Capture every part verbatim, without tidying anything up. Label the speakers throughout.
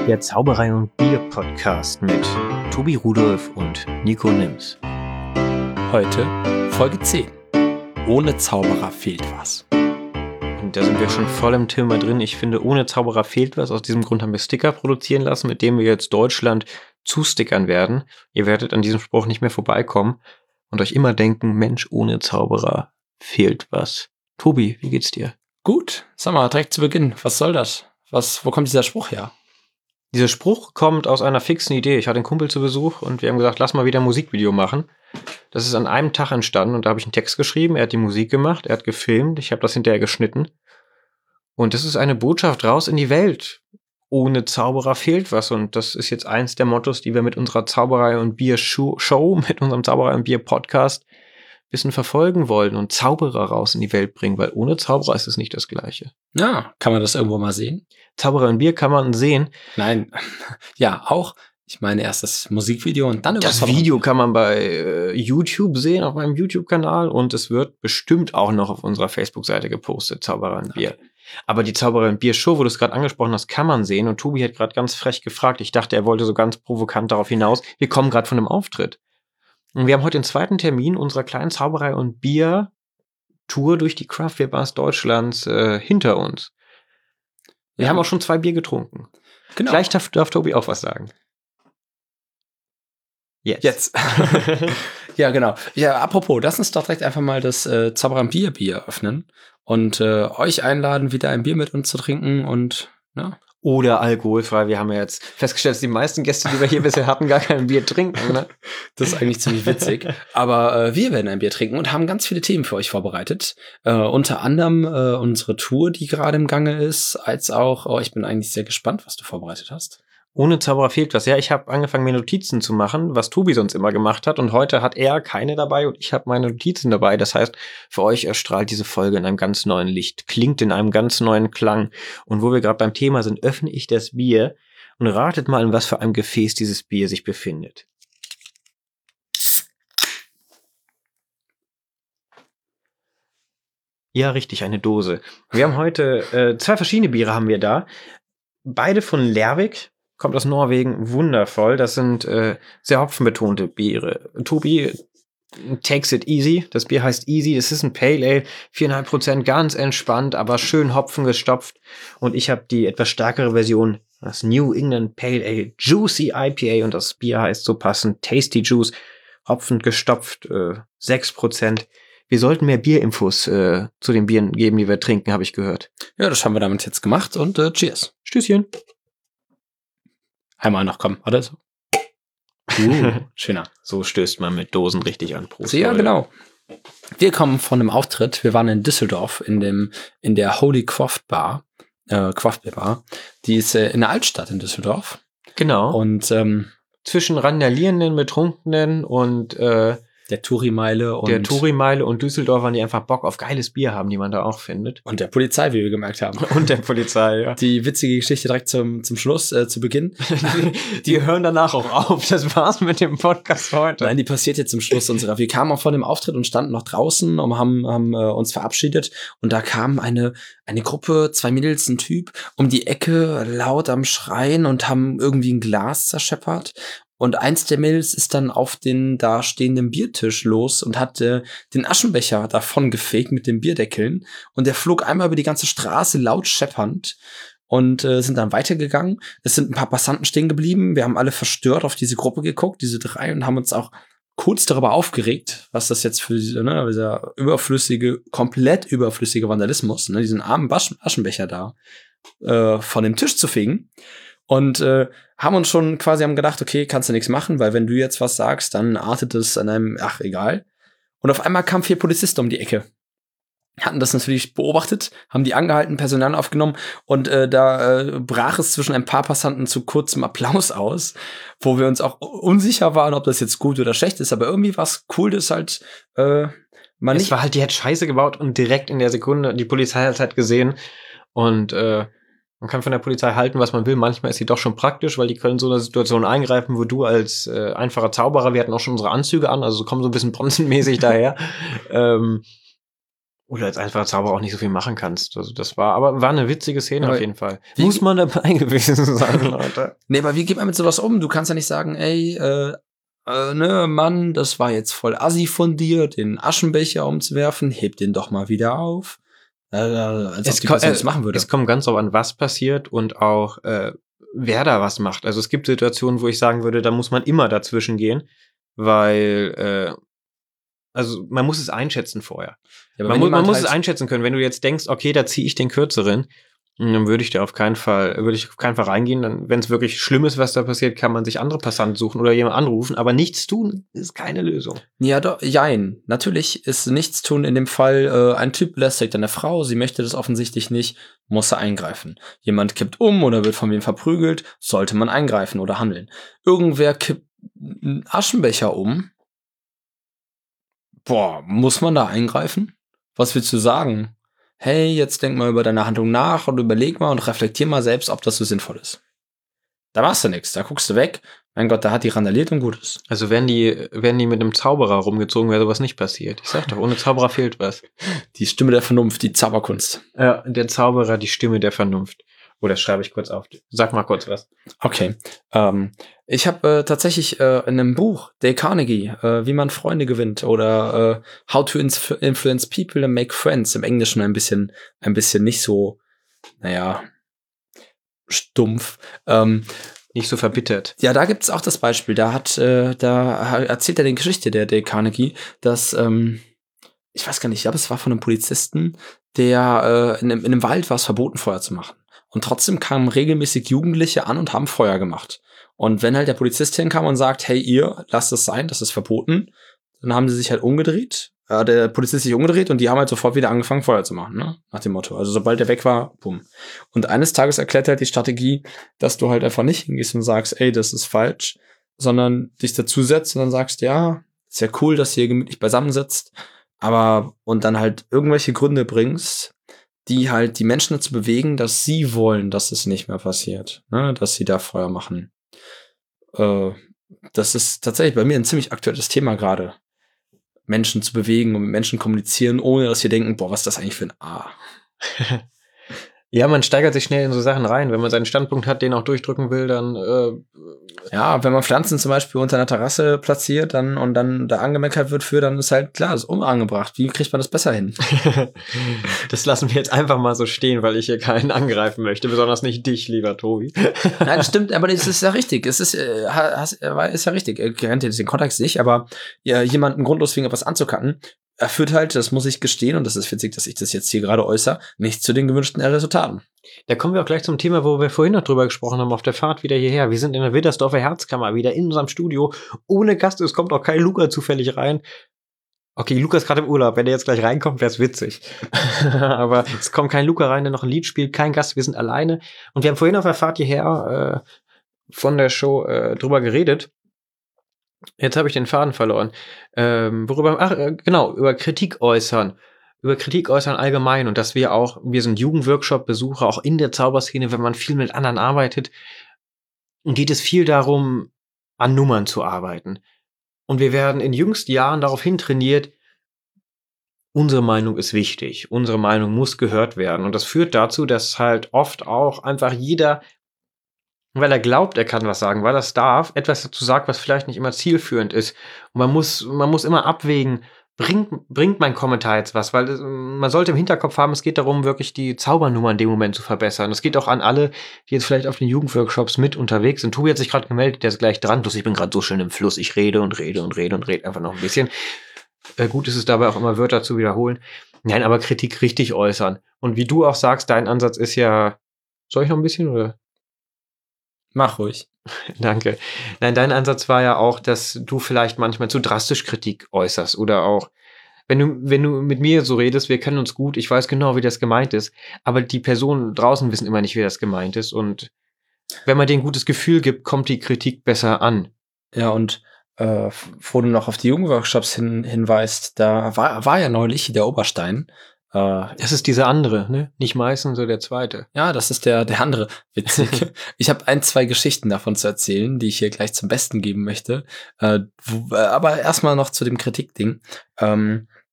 Speaker 1: Der Zauberei und Bier Podcast mit Tobi Rudolph und Nico Nims.
Speaker 2: Heute Folge zehn. Ohne Zauberer fehlt was.
Speaker 1: Und da sind wir schon voll im Thema drin. Ich finde, ohne Zauberer fehlt was. Aus diesem Grund haben wir Sticker produzieren lassen, mit denen wir jetzt Deutschland zustickern werden. Ihr werdet an diesem Spruch nicht mehr vorbeikommen und euch immer denken, Mensch, ohne Zauberer fehlt was. Tobi, wie geht's dir?
Speaker 2: Gut, sag mal, direkt zu Beginn, was soll das? Was, wo kommt dieser Spruch her?
Speaker 1: Dieser Spruch kommt aus einer fixen Idee. Ich hatte einen Kumpel zu Besuch und wir haben gesagt, lass mal wieder ein Musikvideo machen. Das ist an einem Tag entstanden und da habe ich einen Text geschrieben. Er hat die Musik gemacht, er hat gefilmt, ich habe das hinterher geschnitten. Und das ist eine Botschaft raus in die Welt. Ohne Zauberer fehlt was. Und das ist jetzt eins der Mottos, die wir mit unserer Zauberei und Bier Show, mit unserem Zauberei und Bier Podcast ein bisschen verfolgen wollen und Zauberer raus in die Welt bringen, weil ohne Zauberer ist es nicht das Gleiche.
Speaker 2: Ja, kann man das irgendwo mal sehen?
Speaker 1: Zauberei und Bier kann man sehen.
Speaker 2: Nein, ja, auch. Ich meine erst das Musikvideo und dann über
Speaker 1: das Video kann man bei äh, YouTube sehen, auf meinem YouTube-Kanal, und es wird bestimmt auch noch auf unserer Facebook-Seite gepostet, Zauberei und Bier. Okay. Aber die Zauberei und Bier Show, wo du es gerade angesprochen hast, kann man sehen, und Tobi hat gerade ganz frech gefragt. Ich dachte, er wollte so ganz provokant darauf hinaus. Wir kommen gerade von einem Auftritt. Und wir haben heute den zweiten Termin unserer kleinen Zauberei und Bier Tour durch die Craft Beer Bars Deutschlands äh, hinter uns. Wir ja. haben auch schon zwei Bier getrunken. Genau. Vielleicht darf, darf Tobi auch was sagen.
Speaker 2: Jetzt. Jetzt. Ja, genau. Ja, apropos, lass uns doch direkt einfach mal das äh, Zauberer und Bier Bier öffnen und äh, euch einladen, wieder ein Bier mit uns zu trinken und, ja.
Speaker 1: Oder alkoholfrei. Wir haben ja jetzt festgestellt, dass die meisten Gäste, die wir hier bisher hatten, gar kein Bier trinken. Ne?
Speaker 2: Das ist eigentlich ziemlich witzig. Aber äh, wir werden ein Bier trinken und haben ganz viele Themen für euch vorbereitet. Äh, unter anderem äh, unsere Tour, die gerade im Gange ist, als auch, oh, ich bin eigentlich sehr gespannt, was du vorbereitet hast.
Speaker 1: Ohne Zauberer fehlt was. Ja, ich habe angefangen, mir Notizen zu machen, was Tobi sonst immer gemacht hat. Und heute hat er keine dabei und ich habe meine Notizen dabei. Das heißt, für euch erstrahlt diese Folge in einem ganz neuen Licht, klingt in einem ganz neuen Klang. Und wo wir gerade beim Thema sind, öffne ich das Bier und ratet mal, in was für einem Gefäß dieses Bier sich befindet. Ja, richtig, eine Dose. Wir haben heute äh, zwei verschiedene Biere haben wir da. Beide von Lervig. Kommt aus Norwegen, wundervoll. Das sind äh, sehr hopfenbetonte Biere. Tobi takes it easy. Das Bier heißt Easy. Das ist ein Pale Ale, vier Komma fünf Prozent, ganz entspannt, aber schön hopfengestopft. Und ich habe die etwas stärkere Version, das New England Pale Ale Juicy I P A. Und das Bier heißt so passend Tasty Juice, hopfend gestopft, äh, sechs Prozent. Wir sollten mehr Bierinfos äh, zu den Bieren geben, die wir trinken, habe ich gehört.
Speaker 2: Ja, das haben wir damit jetzt gemacht und äh, cheers.
Speaker 1: Stößchen.
Speaker 2: Einmal noch, komm, oder so? Uh, schöner.
Speaker 1: So stößt man mit Dosen richtig an. Prost.
Speaker 2: Ja, genau. Wir kommen von einem Auftritt. Wir waren in Düsseldorf in dem in der Holy Craft Bar, äh, Craft Beer Bar. Die ist äh, in der Altstadt in Düsseldorf.
Speaker 1: Genau.
Speaker 2: Und ähm,
Speaker 1: zwischen randalierenden, Betrunkenen und äh,
Speaker 2: der Touri-Meile und
Speaker 1: der Touri-Meile und Düsseldorfern, die einfach Bock auf geiles Bier haben, die man da auch findet.
Speaker 2: Und der Polizei, wie wir gemerkt haben.
Speaker 1: Und der Polizei, ja.
Speaker 2: Die witzige Geschichte direkt zum, zum Schluss, äh, zu Beginn.
Speaker 1: die, die hören danach auch auf. Das war's mit dem Podcast heute.
Speaker 2: Nein, die passiert jetzt zum Schluss unserer. Wir kamen auch von dem Auftritt und standen noch draußen und haben, haben äh, uns verabschiedet. Und da kam eine, eine Gruppe, zwei Mädels, ein Typ, um die Ecke, laut am Schreien und haben irgendwie ein Glas zerscheppert. Und eins der Mädels ist dann auf den da stehenden Biertisch los und hat äh, den Aschenbecher davon gefegt mit den Bierdeckeln. Und der flog einmal über die ganze Straße laut scheppernd und äh, sind dann weitergegangen. Es sind ein paar Passanten stehen geblieben. Wir haben alle verstört auf diese Gruppe geguckt, diese drei, und haben uns auch kurz darüber aufgeregt, was das jetzt für diese, ne, dieser überflüssige, komplett überflüssige Vandalismus, ne, diesen armen Aschen- Aschenbecher da äh, von dem Tisch zu fegen. Und äh, haben uns schon quasi haben gedacht, okay, kannst du nichts machen, weil wenn du jetzt was sagst, dann artet es an einem, ach, egal. Und auf einmal kamen vier Polizisten um die Ecke. Hatten das natürlich beobachtet, haben die angehalten, Personal aufgenommen und äh, da äh, brach es zwischen ein paar Passanten zu kurzem Applaus aus, wo wir uns auch unsicher waren, ob das jetzt gut oder schlecht ist, aber irgendwie war es cool, dass halt äh, man
Speaker 1: es
Speaker 2: nicht...
Speaker 1: war halt, die hat Scheiße gebaut und direkt in der Sekunde, die Polizei hat es halt gesehen und äh man kann von der Polizei halten, was man will. Manchmal ist sie doch schon praktisch, weil die können so eine Situation eingreifen, wo du als äh, einfacher Zauberer, wir hatten auch schon unsere Anzüge an, also kommen so ein bisschen bronzenmäßig daher. ähm, Oder als einfacher Zauberer auch nicht so viel machen kannst. Also das war, aber war eine witzige Szene
Speaker 2: Aber
Speaker 1: auf jeden Fall.
Speaker 2: wie-
Speaker 1: Muss man dabei gewesen sein, Leute.
Speaker 2: Nee, aber wie geht man mit sowas um? Du kannst ja nicht sagen, ey, äh, äh, ne, Mann, das war jetzt voll assi von dir, den Aschenbecher umzuwerfen, heb den doch mal wieder auf. Äh, als ob die
Speaker 1: ko-
Speaker 2: Person das machen würde.
Speaker 1: Es kommt ganz drauf an, was passiert und auch, äh, wer da was macht. Also es gibt Situationen, wo ich sagen würde, da muss man immer dazwischen gehen, weil, äh, also man muss es einschätzen vorher.
Speaker 2: Ja, aber
Speaker 1: Man,
Speaker 2: wenn
Speaker 1: mu man
Speaker 2: jemand
Speaker 1: muss
Speaker 2: halt-
Speaker 1: es einschätzen können. Wenn du jetzt denkst, okay, da ziehe ich den kürzeren, dann würde ich da auf keinen Fall, würde ich auf keinen Fall reingehen. Dann, wenn es wirklich schlimm ist, was da passiert, kann man sich andere Passanten suchen oder jemand anrufen. Aber nichts tun ist keine Lösung.
Speaker 2: Ja, doch, jein. Natürlich ist nichts tun in dem Fall, äh, ein Typ belästigt eine Frau, sie möchte das offensichtlich nicht, muss er eingreifen. Jemand kippt um oder wird von wem verprügelt, sollte man eingreifen oder handeln. Irgendwer kippt einen Aschenbecher um. Boah, muss man da eingreifen? Was willst du sagen? Hey, jetzt denk mal über deine Handlung nach und überleg mal und reflektier mal selbst, ob das so sinnvoll ist. Da machst du nichts, da guckst du weg. Mein Gott, da hat die randaliert und gut ist.
Speaker 1: Also werden die, werden die mit einem Zauberer rumgezogen, wäre sowas nicht passiert. Ich sag doch, ohne Zauberer fehlt was.
Speaker 2: Die Stimme der Vernunft, die Zauberkunst.
Speaker 1: Ja, der Zauberer, die Stimme der Vernunft. Oh, das schreibe ich kurz auf. Sag mal kurz was.
Speaker 2: Okay. Ähm, ich habe äh, tatsächlich äh, in einem Buch, Dale Carnegie, äh, wie man Freunde gewinnt oder äh, How to Inf- Influence People and Make Friends, im Englischen ein bisschen, ein bisschen nicht so, naja, stumpf. Ähm,
Speaker 1: Nicht so verbittert.
Speaker 2: ja, da gibt's auch das Beispiel. Da hat, äh, da erzählt er die Geschichte der Dale Carnegie, dass, ähm, ich weiß gar nicht, ich glaube, es war von einem Polizisten, der äh, in, einem- in einem Wald war es verboten, Feuer zu machen. Und trotzdem kamen regelmäßig Jugendliche an und haben Feuer gemacht. Und wenn halt der Polizist hinkam und sagt, hey, ihr, lasst es sein, das ist verboten, dann haben sie sich halt umgedreht, äh, der Polizist sich umgedreht und die haben halt sofort wieder angefangen, Feuer zu machen, ne? Nach dem Motto. Also sobald der weg war, bumm. Und eines Tages erklärt halt die Strategie, dass du halt einfach nicht hingehst und sagst, ey, das ist falsch, sondern dich dazusetzt und dann sagst, ja, ist ja cool, dass ihr hier gemütlich beisammensitzt, aber und dann halt irgendwelche Gründe bringst, die halt die Menschen dazu bewegen, dass sie wollen, dass es nicht mehr passiert, ne? Dass sie da Feuer machen. Äh, das ist tatsächlich bei mir ein ziemlich aktuelles Thema gerade. Menschen zu bewegen und mit Menschen kommunizieren, ohne dass sie denken, boah, was ist das eigentlich für ein A?
Speaker 1: Ja, man steigert sich schnell in so Sachen rein. Wenn man seinen Standpunkt hat, den auch durchdrücken will, dann äh,
Speaker 2: Ja, wenn man Pflanzen zum Beispiel unter einer Terrasse platziert dann und dann da angemeckert wird für, dann ist halt klar, ist unangebracht. Wie kriegt man das besser hin?
Speaker 1: das lassen wir jetzt einfach mal so stehen, weil ich hier keinen angreifen möchte. Besonders nicht dich, lieber Tobi.
Speaker 2: Nein, das stimmt, aber das ist ja richtig. Es ist, äh, has, äh, ist ja richtig. Er kennt jetzt den Kontext nicht, aber ja, jemanden grundlos wegen etwas anzukacken, er führt halt, das muss ich gestehen, und das ist witzig, dass ich das jetzt hier gerade äußere, nicht zu den gewünschten Resultaten.
Speaker 1: Da kommen wir auch gleich zum Thema, wo wir vorhin noch drüber gesprochen haben, auf der Fahrt wieder hierher. Wir sind in der Wildersdorfer Herzkammer, wieder in unserem Studio, ohne Gast. Es kommt auch kein Luca zufällig rein. Okay, Luca ist gerade im Urlaub. Wenn er jetzt gleich reinkommt, wär's witzig. Aber es kommt kein Luca rein, der noch ein Lied spielt, kein Gast, wir sind alleine. Und wir haben vorhin auf der Fahrt hierher äh, von der Show äh, drüber geredet. Jetzt habe ich den Faden verloren. Ähm, worüber, ach, äh, genau, über Kritik äußern. Über Kritik äußern allgemein und dass wir auch, wir sind Jugendworkshop-Besucher, auch in der Zauberszene, wenn man viel mit anderen arbeitet, geht es viel darum, an Nummern zu arbeiten. Und wir werden in jüngsten Jahren darauf hintrainiert, unsere Meinung ist wichtig, unsere Meinung muss gehört werden. Und das führt dazu, dass halt oft auch einfach jeder, weil er glaubt, er kann was sagen, weil er es darf, etwas dazu sagt, was vielleicht nicht immer zielführend ist. Und man muss, man muss immer abwägen, bringt, bringt mein Kommentar jetzt was? Weil man sollte im Hinterkopf haben, es geht darum, wirklich die Zaubernummer in dem Moment zu verbessern. Das geht auch an alle, die jetzt vielleicht auf den Jugendworkshops mit unterwegs sind. Tobi hat sich gerade gemeldet, der ist gleich dran. Ich bin gerade so schön im Fluss. Ich rede und rede und rede und rede einfach noch ein bisschen. Äh, gut ist es dabei auch immer Wörter zu wiederholen. Nein, aber Kritik richtig äußern. Und wie du auch sagst, dein Ansatz ist ja, soll ich noch ein bisschen oder?
Speaker 2: Mach ruhig.
Speaker 1: Danke. Nein, dein Ansatz war ja auch, dass du vielleicht manchmal zu drastisch Kritik äußerst oder auch, wenn du, wenn du mit mir so redest, wir kennen uns gut, ich weiß genau, wie das gemeint ist, aber die Personen draußen wissen immer nicht, wie das gemeint ist und wenn man denen ein gutes Gefühl gibt, kommt die Kritik besser an.
Speaker 2: Ja, und äh, wo du noch auf die Jugendworkshops hin, hinweist, da war, war ja neulich der Oberstein. Äh,
Speaker 1: Das ist dieser andere, ne? Nicht Meißen, so der zweite.
Speaker 2: Ja, das ist der, der andere. Witzig. Ich habe ein, zwei Geschichten davon zu erzählen, die ich hier gleich zum Besten geben möchte. Äh, wo, aber erstmal noch zu dem Kritikding. Ähm,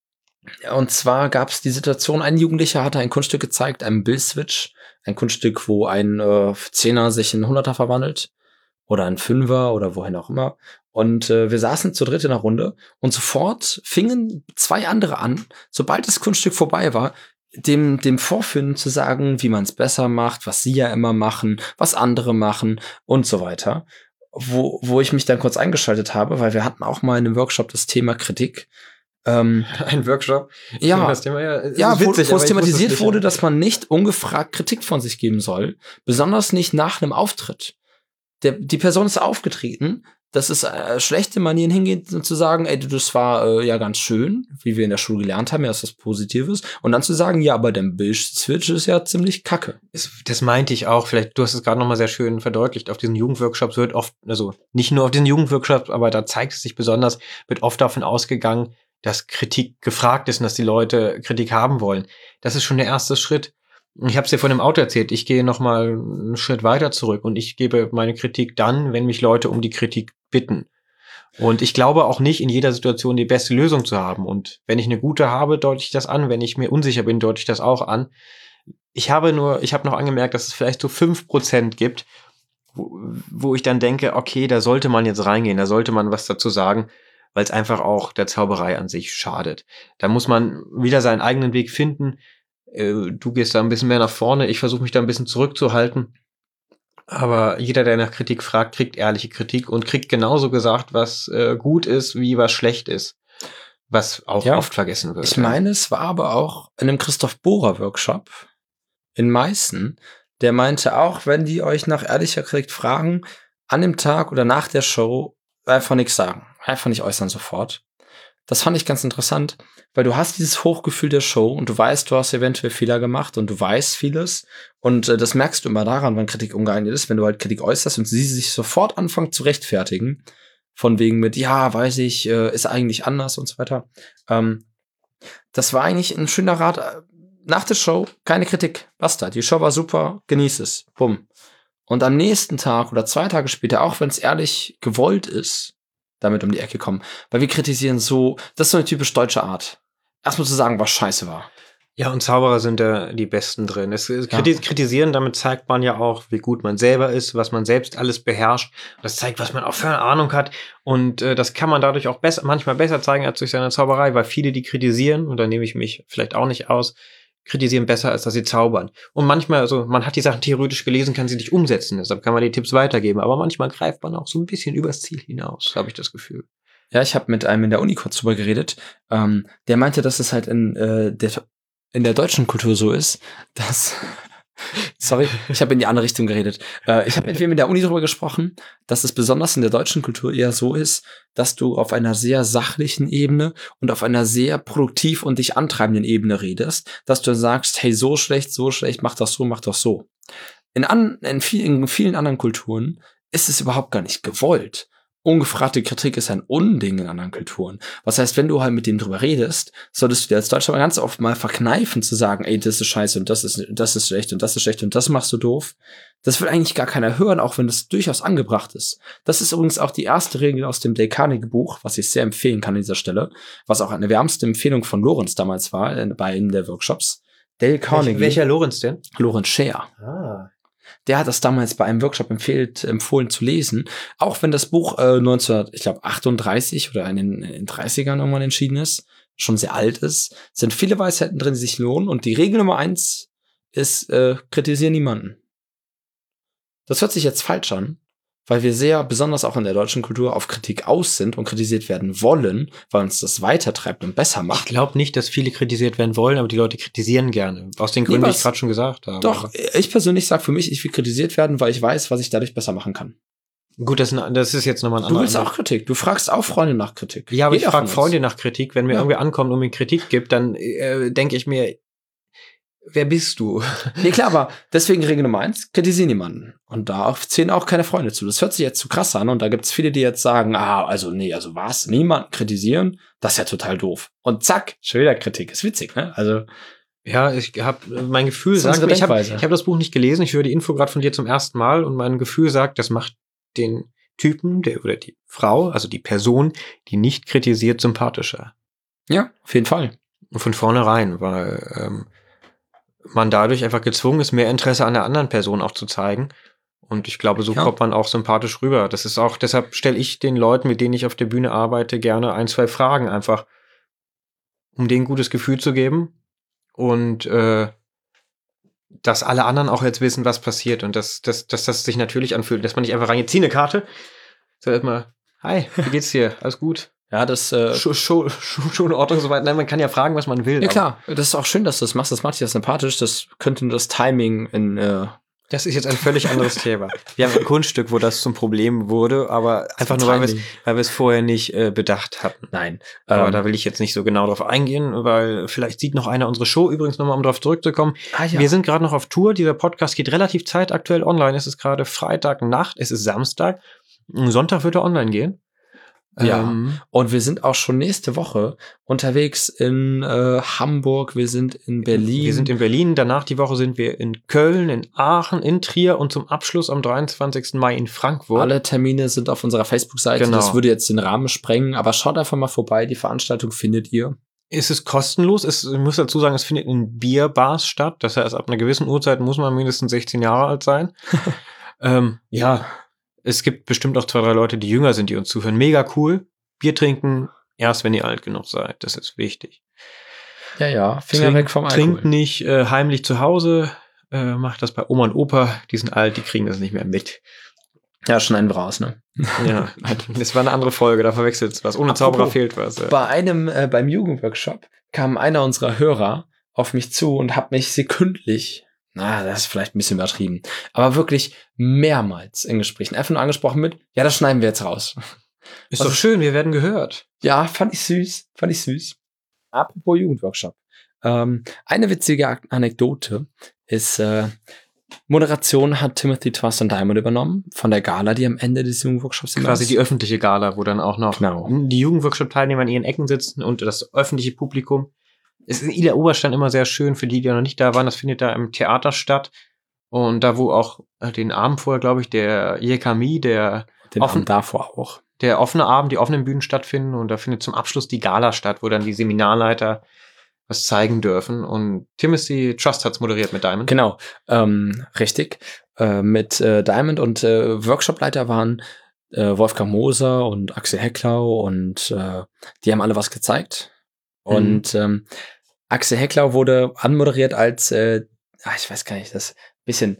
Speaker 2: Und zwar gab es die Situation, ein Jugendlicher hatte ein Kunststück gezeigt, einen Bill-Switch, ein Kunststück, wo ein äh, Zehner sich in Hunderter verwandelt oder ein Fünfer oder wohin auch immer. Und äh, wir saßen zu dritt in der Runde und sofort fingen zwei andere an, sobald das Kunststück vorbei war, dem dem Vorführen zu sagen, wie man es besser macht, was sie ja immer machen, was andere machen und so weiter. Wo wo ich mich dann kurz eingeschaltet habe, weil wir hatten auch mal in einem Workshop das Thema Kritik. Ähm,
Speaker 1: Ein Workshop.
Speaker 2: ja,
Speaker 1: Das Thema, ja, es
Speaker 2: ja,
Speaker 1: ist
Speaker 2: wo,
Speaker 1: witzig,
Speaker 2: wo
Speaker 1: aber
Speaker 2: es
Speaker 1: ich wusste
Speaker 2: thematisiert
Speaker 1: nicht.
Speaker 2: wurde, dass man nicht ungefragt Kritik von sich geben soll, besonders nicht nach einem Auftritt. Der, die Person ist aufgetreten, das ist äh, schlechte Manieren hingehen und zu sagen, ey, das war äh, ja ganz schön, wie wir in der Schule gelernt haben, ja, ist was Positives. Und dann zu sagen, ja, aber der Bill-Switch ist ja ziemlich kacke.
Speaker 1: Es- Das meinte ich auch. Vielleicht, du hast es gerade nochmal sehr schön verdeutlicht. Auf diesen Jugendworkshops wird oft, also nicht nur auf diesen Jugendworkshops, aber da zeigt es sich besonders, wird oft davon ausgegangen, dass Kritik gefragt ist und dass die Leute Kritik haben wollen. Das ist schon der erste Schritt. Ich habe es dir von dem Auto erzählt. Ich gehe nochmal einen Schritt weiter zurück und ich gebe meine Kritik dann, wenn mich Leute um die Kritik bitten. Und ich glaube auch nicht, in jeder Situation die beste Lösung zu haben. Und wenn ich eine gute habe, deute ich das an. Wenn ich mir unsicher bin, deute ich das auch an. Ich habe nur, ich habe noch angemerkt, dass es vielleicht so fünf Prozent gibt, wo, wo ich dann denke, okay, da sollte man jetzt reingehen, da sollte man was dazu sagen, weil es einfach auch der Zauberei an sich schadet. Da muss man wieder seinen eigenen Weg finden. Äh, Du gehst da ein bisschen mehr nach vorne, ich versuche mich da ein bisschen zurückzuhalten. Aber jeder, der nach Kritik fragt, kriegt ehrliche Kritik und kriegt genauso gesagt, was äh, gut ist, wie was schlecht ist. Was auch
Speaker 2: Ja.
Speaker 1: oft vergessen wird.
Speaker 2: Ich meine, es war aber auch in einem Christoph Bohrer Workshop in Meißen, der meinte auch, wenn die euch nach ehrlicher Kritik fragen, an dem Tag oder nach der Show einfach nichts sagen. Einfach nicht äußern sofort. Das fand ich ganz interessant, weil du hast dieses Hochgefühl der Show und du weißt, du hast eventuell Fehler gemacht und du weißt vieles und äh, das merkst du immer daran, wann Kritik ungeeignet ist, wenn du halt Kritik äußerst und sie sich sofort anfangen zu rechtfertigen, von wegen mit, ja, weiß ich, äh, ist eigentlich anders und so weiter. Ähm, das war eigentlich ein schöner Rat. äh, Nach der Show keine Kritik, basta. Die Show war super, genieß es, bumm. Und am nächsten Tag oder zwei Tage später, auch wenn es ehrlich gewollt ist, damit um die Ecke kommen. Weil wir kritisieren so, das ist so eine typisch deutsche Art. Erstmal zu sagen, was scheiße war.
Speaker 1: Ja, und Zauberer sind da die Besten drin. Es, es kriti- Kritisieren, damit zeigt man ja auch, wie gut man selber ist, was man selbst alles beherrscht. Das zeigt, was man auch für eine Ahnung hat. Und äh, das kann man dadurch auch besser, manchmal besser zeigen als durch seine Zauberei, weil viele, die kritisieren, und da nehme ich mich vielleicht auch nicht aus, kritisieren besser, als dass sie zaubern. Und manchmal, also man hat die Sachen theoretisch gelesen, kann sie nicht umsetzen, deshalb kann man die Tipps weitergeben. Aber manchmal greift man auch so ein bisschen übers Ziel hinaus, habe ich das Gefühl.
Speaker 2: Ja, ich habe mit einem in der Uni kurz drüber geredet. Ähm, der meinte, dass es halt in, äh, der, in der deutschen Kultur so ist, dass sorry, ich habe in die andere Richtung geredet. Äh, ich habe mit wem in der Uni darüber gesprochen, dass es besonders in der deutschen Kultur eher so ist, dass du auf einer sehr sachlichen Ebene und auf einer sehr produktiv und dich antreibenden Ebene redest, dass du sagst, hey, so schlecht, so schlecht, mach das so, mach das so. In, an, in, vielen, in vielen anderen Kulturen ist es überhaupt gar nicht gewollt. Ungefragte Kritik ist ein Unding in anderen Kulturen. Was heißt, wenn du halt mit denen drüber redest, solltest du dir als Deutscher ganz oft mal verkneifen zu sagen, ey, das ist scheiße und das ist, das ist schlecht und das ist schlecht und das machst du doof. Das will eigentlich gar keiner hören, auch wenn das durchaus angebracht ist. Das ist übrigens auch die erste Regel aus dem Dale Carnegie Buch, was ich sehr empfehlen kann an dieser Stelle, was auch eine wärmste Empfehlung von Lorenz damals war, bei einem der Workshops. Dale Carnegie.
Speaker 1: Welcher, welcher Lorenz denn?
Speaker 2: Lorenz Scher.
Speaker 1: Ah.
Speaker 2: Der hat das damals bei einem Workshop empfehlt, empfohlen zu lesen, auch wenn das Buch äh, neunzehnhundertachtunddreißig oder in den, in den dreißigern irgendwann entschieden ist, schon sehr alt ist, sind viele Weisheiten drin, die sich lohnen. Und die Regel Nummer eins ist, äh, kritisiere niemanden. Das hört sich jetzt falsch an, weil wir sehr, besonders auch in der deutschen Kultur, auf Kritik aus sind und kritisiert werden wollen, weil uns das weitertreibt und besser
Speaker 1: Ich
Speaker 2: macht.
Speaker 1: glaube nicht, dass viele kritisiert werden wollen, aber die Leute kritisieren gerne. Aus den Gründen,
Speaker 2: Nee,
Speaker 1: die
Speaker 2: was-
Speaker 1: ich gerade schon gesagt habe.
Speaker 2: Doch, ich persönlich sage für mich, ich will kritisiert werden, weil ich weiß, was ich dadurch besser machen kann.
Speaker 1: Gut, das, ist ein- das ist jetzt nochmal ein
Speaker 2: Du
Speaker 1: anderer.
Speaker 2: willst auch Kritik. Du fragst auch Freunde nach Kritik.
Speaker 1: Ja, aber
Speaker 2: Jeder
Speaker 1: ich frage
Speaker 2: von uns.
Speaker 1: Freunde nach Kritik. Wenn mir
Speaker 2: Ja.
Speaker 1: irgendwie ankommt und mir Kritik gibt, dann äh, denke ich mir, wer bist du?
Speaker 2: Nee, klar, aber deswegen Regel Nummer eins, kritisieren niemanden. Und da zählen auch keine Freunde zu. Das hört sich jetzt zu krass an und da gibt's viele, die jetzt sagen, ah, also nee, also was, niemanden kritisieren? Das ist ja total doof. Und zack, schon wieder Kritik. Ist witzig, ne? Also,
Speaker 1: Ja, ich habe mein Gefühl
Speaker 2: Das ist
Speaker 1: sagt,
Speaker 2: unsere
Speaker 1: mir- ich habe
Speaker 2: Denkweise.
Speaker 1: ich hab das Buch nicht gelesen. Ich höre die Info gerade von dir zum ersten Mal und mein Gefühl sagt, das macht den Typen, der oder die Frau, also die Person, die nicht kritisiert, sympathischer.
Speaker 2: ja, auf jeden Fall.
Speaker 1: Von vornherein, weil ähm, man dadurch einfach gezwungen ist, mehr Interesse an der anderen Person auch zu zeigen. Und ich glaube, so
Speaker 2: Ja.
Speaker 1: kommt man auch sympathisch rüber. Das ist auch, deshalb stelle ich den Leuten, mit denen ich auf der Bühne arbeite, gerne ein, zwei Fragen einfach, um denen ein gutes Gefühl zu geben. Und äh, dass alle anderen auch jetzt wissen, was passiert. Und dass, dass, dass das sich natürlich anfühlt. Dass man nicht einfach reingeht, zieh eine Karte. Sag erstmal, hi, wie geht's dir? Alles gut?
Speaker 2: Ja, das äh,
Speaker 1: Schon, schon, schon in Ordnung soweit. Nein, man kann ja fragen, was man will.
Speaker 2: ja
Speaker 1: aber
Speaker 2: klar, das ist auch schön, dass du das machst. Das macht dich ja sympathisch. Das könnte das Timing in äh,
Speaker 1: Das ist jetzt ein völlig anderes Thema. Wir haben ein Kunststück, wo das zum Problem wurde, aber einfach nur, weil wir es,
Speaker 2: Timing.
Speaker 1: weil wir es vorher nicht äh, bedacht hatten.
Speaker 2: Nein.
Speaker 1: Aber
Speaker 2: Ähm,
Speaker 1: da will ich jetzt nicht so genau drauf eingehen, weil vielleicht sieht noch einer unsere Show, übrigens nochmal, um drauf zurückzukommen.
Speaker 2: ah, ja.
Speaker 1: Wir sind gerade noch auf Tour. Dieser Podcast geht relativ zeitaktuell online. Es ist gerade Freitagnacht, es ist Samstag. Sonntag wird er online gehen.
Speaker 2: Ja.
Speaker 1: Ähm,
Speaker 2: Und wir sind auch schon nächste Woche unterwegs in äh, Hamburg, wir sind in Berlin.
Speaker 1: Wir sind in Berlin, danach die Woche sind wir in Köln, in Aachen, in Trier und zum Abschluss am dreiundzwanzigsten Mai in Frankfurt.
Speaker 2: Alle Termine sind auf unserer Facebook-Seite.
Speaker 1: Genau.
Speaker 2: Das würde jetzt den Rahmen sprengen, aber schaut einfach mal vorbei. Die Veranstaltung findet ihr.
Speaker 1: Es ist kostenlos. Es, ich muss dazu sagen, es findet in Bierbars statt. Das heißt, ab einer gewissen Uhrzeit muss man mindestens sechzehn Jahre alt sein. ähm, ja, es gibt bestimmt auch zwei, drei Leute, die jünger sind, die uns zuhören. Mega cool. Bier trinken, erst wenn ihr alt genug seid. Das ist wichtig.
Speaker 2: Ja, ja. Finger
Speaker 1: Trink,
Speaker 2: weg vom Alkohol.
Speaker 1: Trinkt nicht äh, heimlich zu Hause. Äh, macht das bei Oma und Opa. Die sind alt, die kriegen das nicht mehr mit.
Speaker 2: Ja, schneiden wir raus, ne?
Speaker 1: Ja, das war eine andere Folge, da verwechselt was. Ohne
Speaker 2: Apropos,
Speaker 1: Zauberer fehlt was. Ja.
Speaker 2: Bei einem, äh, beim Jugendworkshop kam einer unserer Hörer auf mich zu und hat mich sekündlich, na, das ist vielleicht ein bisschen übertrieben, aber wirklich mehrmals in Gesprächen einfach nur angesprochen mit, ja, das schneiden wir jetzt raus.
Speaker 1: Ist
Speaker 2: Was
Speaker 1: doch
Speaker 2: ist-
Speaker 1: schön, wir werden gehört.
Speaker 2: Ja, fand ich süß, fand ich süß. Apropos Jugendworkshop. Ähm, eine witzige Ak- Anekdote ist, äh, Moderation hat Timothy Twiston Diamond übernommen von der Gala, die am Ende des Jugendworkshops immer
Speaker 1: Quasi
Speaker 2: ist.
Speaker 1: die öffentliche Gala, wo dann auch noch
Speaker 2: Genau.
Speaker 1: die Jugendworkshop-Teilnehmer in ihren Ecken sitzen und das öffentliche Publikum. Es ist in Ida Oberstein immer sehr schön, für die, die noch nicht da waren. Das findet da im Theater statt. Und da, wo auch äh, den Abend vorher, glaube ich, der Yekami, der,
Speaker 2: Den
Speaker 1: offen-
Speaker 2: Abend davor auch.
Speaker 1: der offene Abend, die offenen Bühnen stattfinden. Und da findet zum Abschluss die Gala statt, wo dann die Seminarleiter was zeigen dürfen. Und Timothy Trust hat's moderiert mit Diamond.
Speaker 2: Genau, ähm, richtig. Äh, mit äh, Diamond und äh, Workshopleiter waren äh, Wolfgang Moser und Axel Hecklau und äh, die haben alle was gezeigt.
Speaker 1: Mhm.
Speaker 2: Und ähm, Axel Hecklau wurde anmoderiert als, äh, ah, ich weiß gar nicht, das bisschen,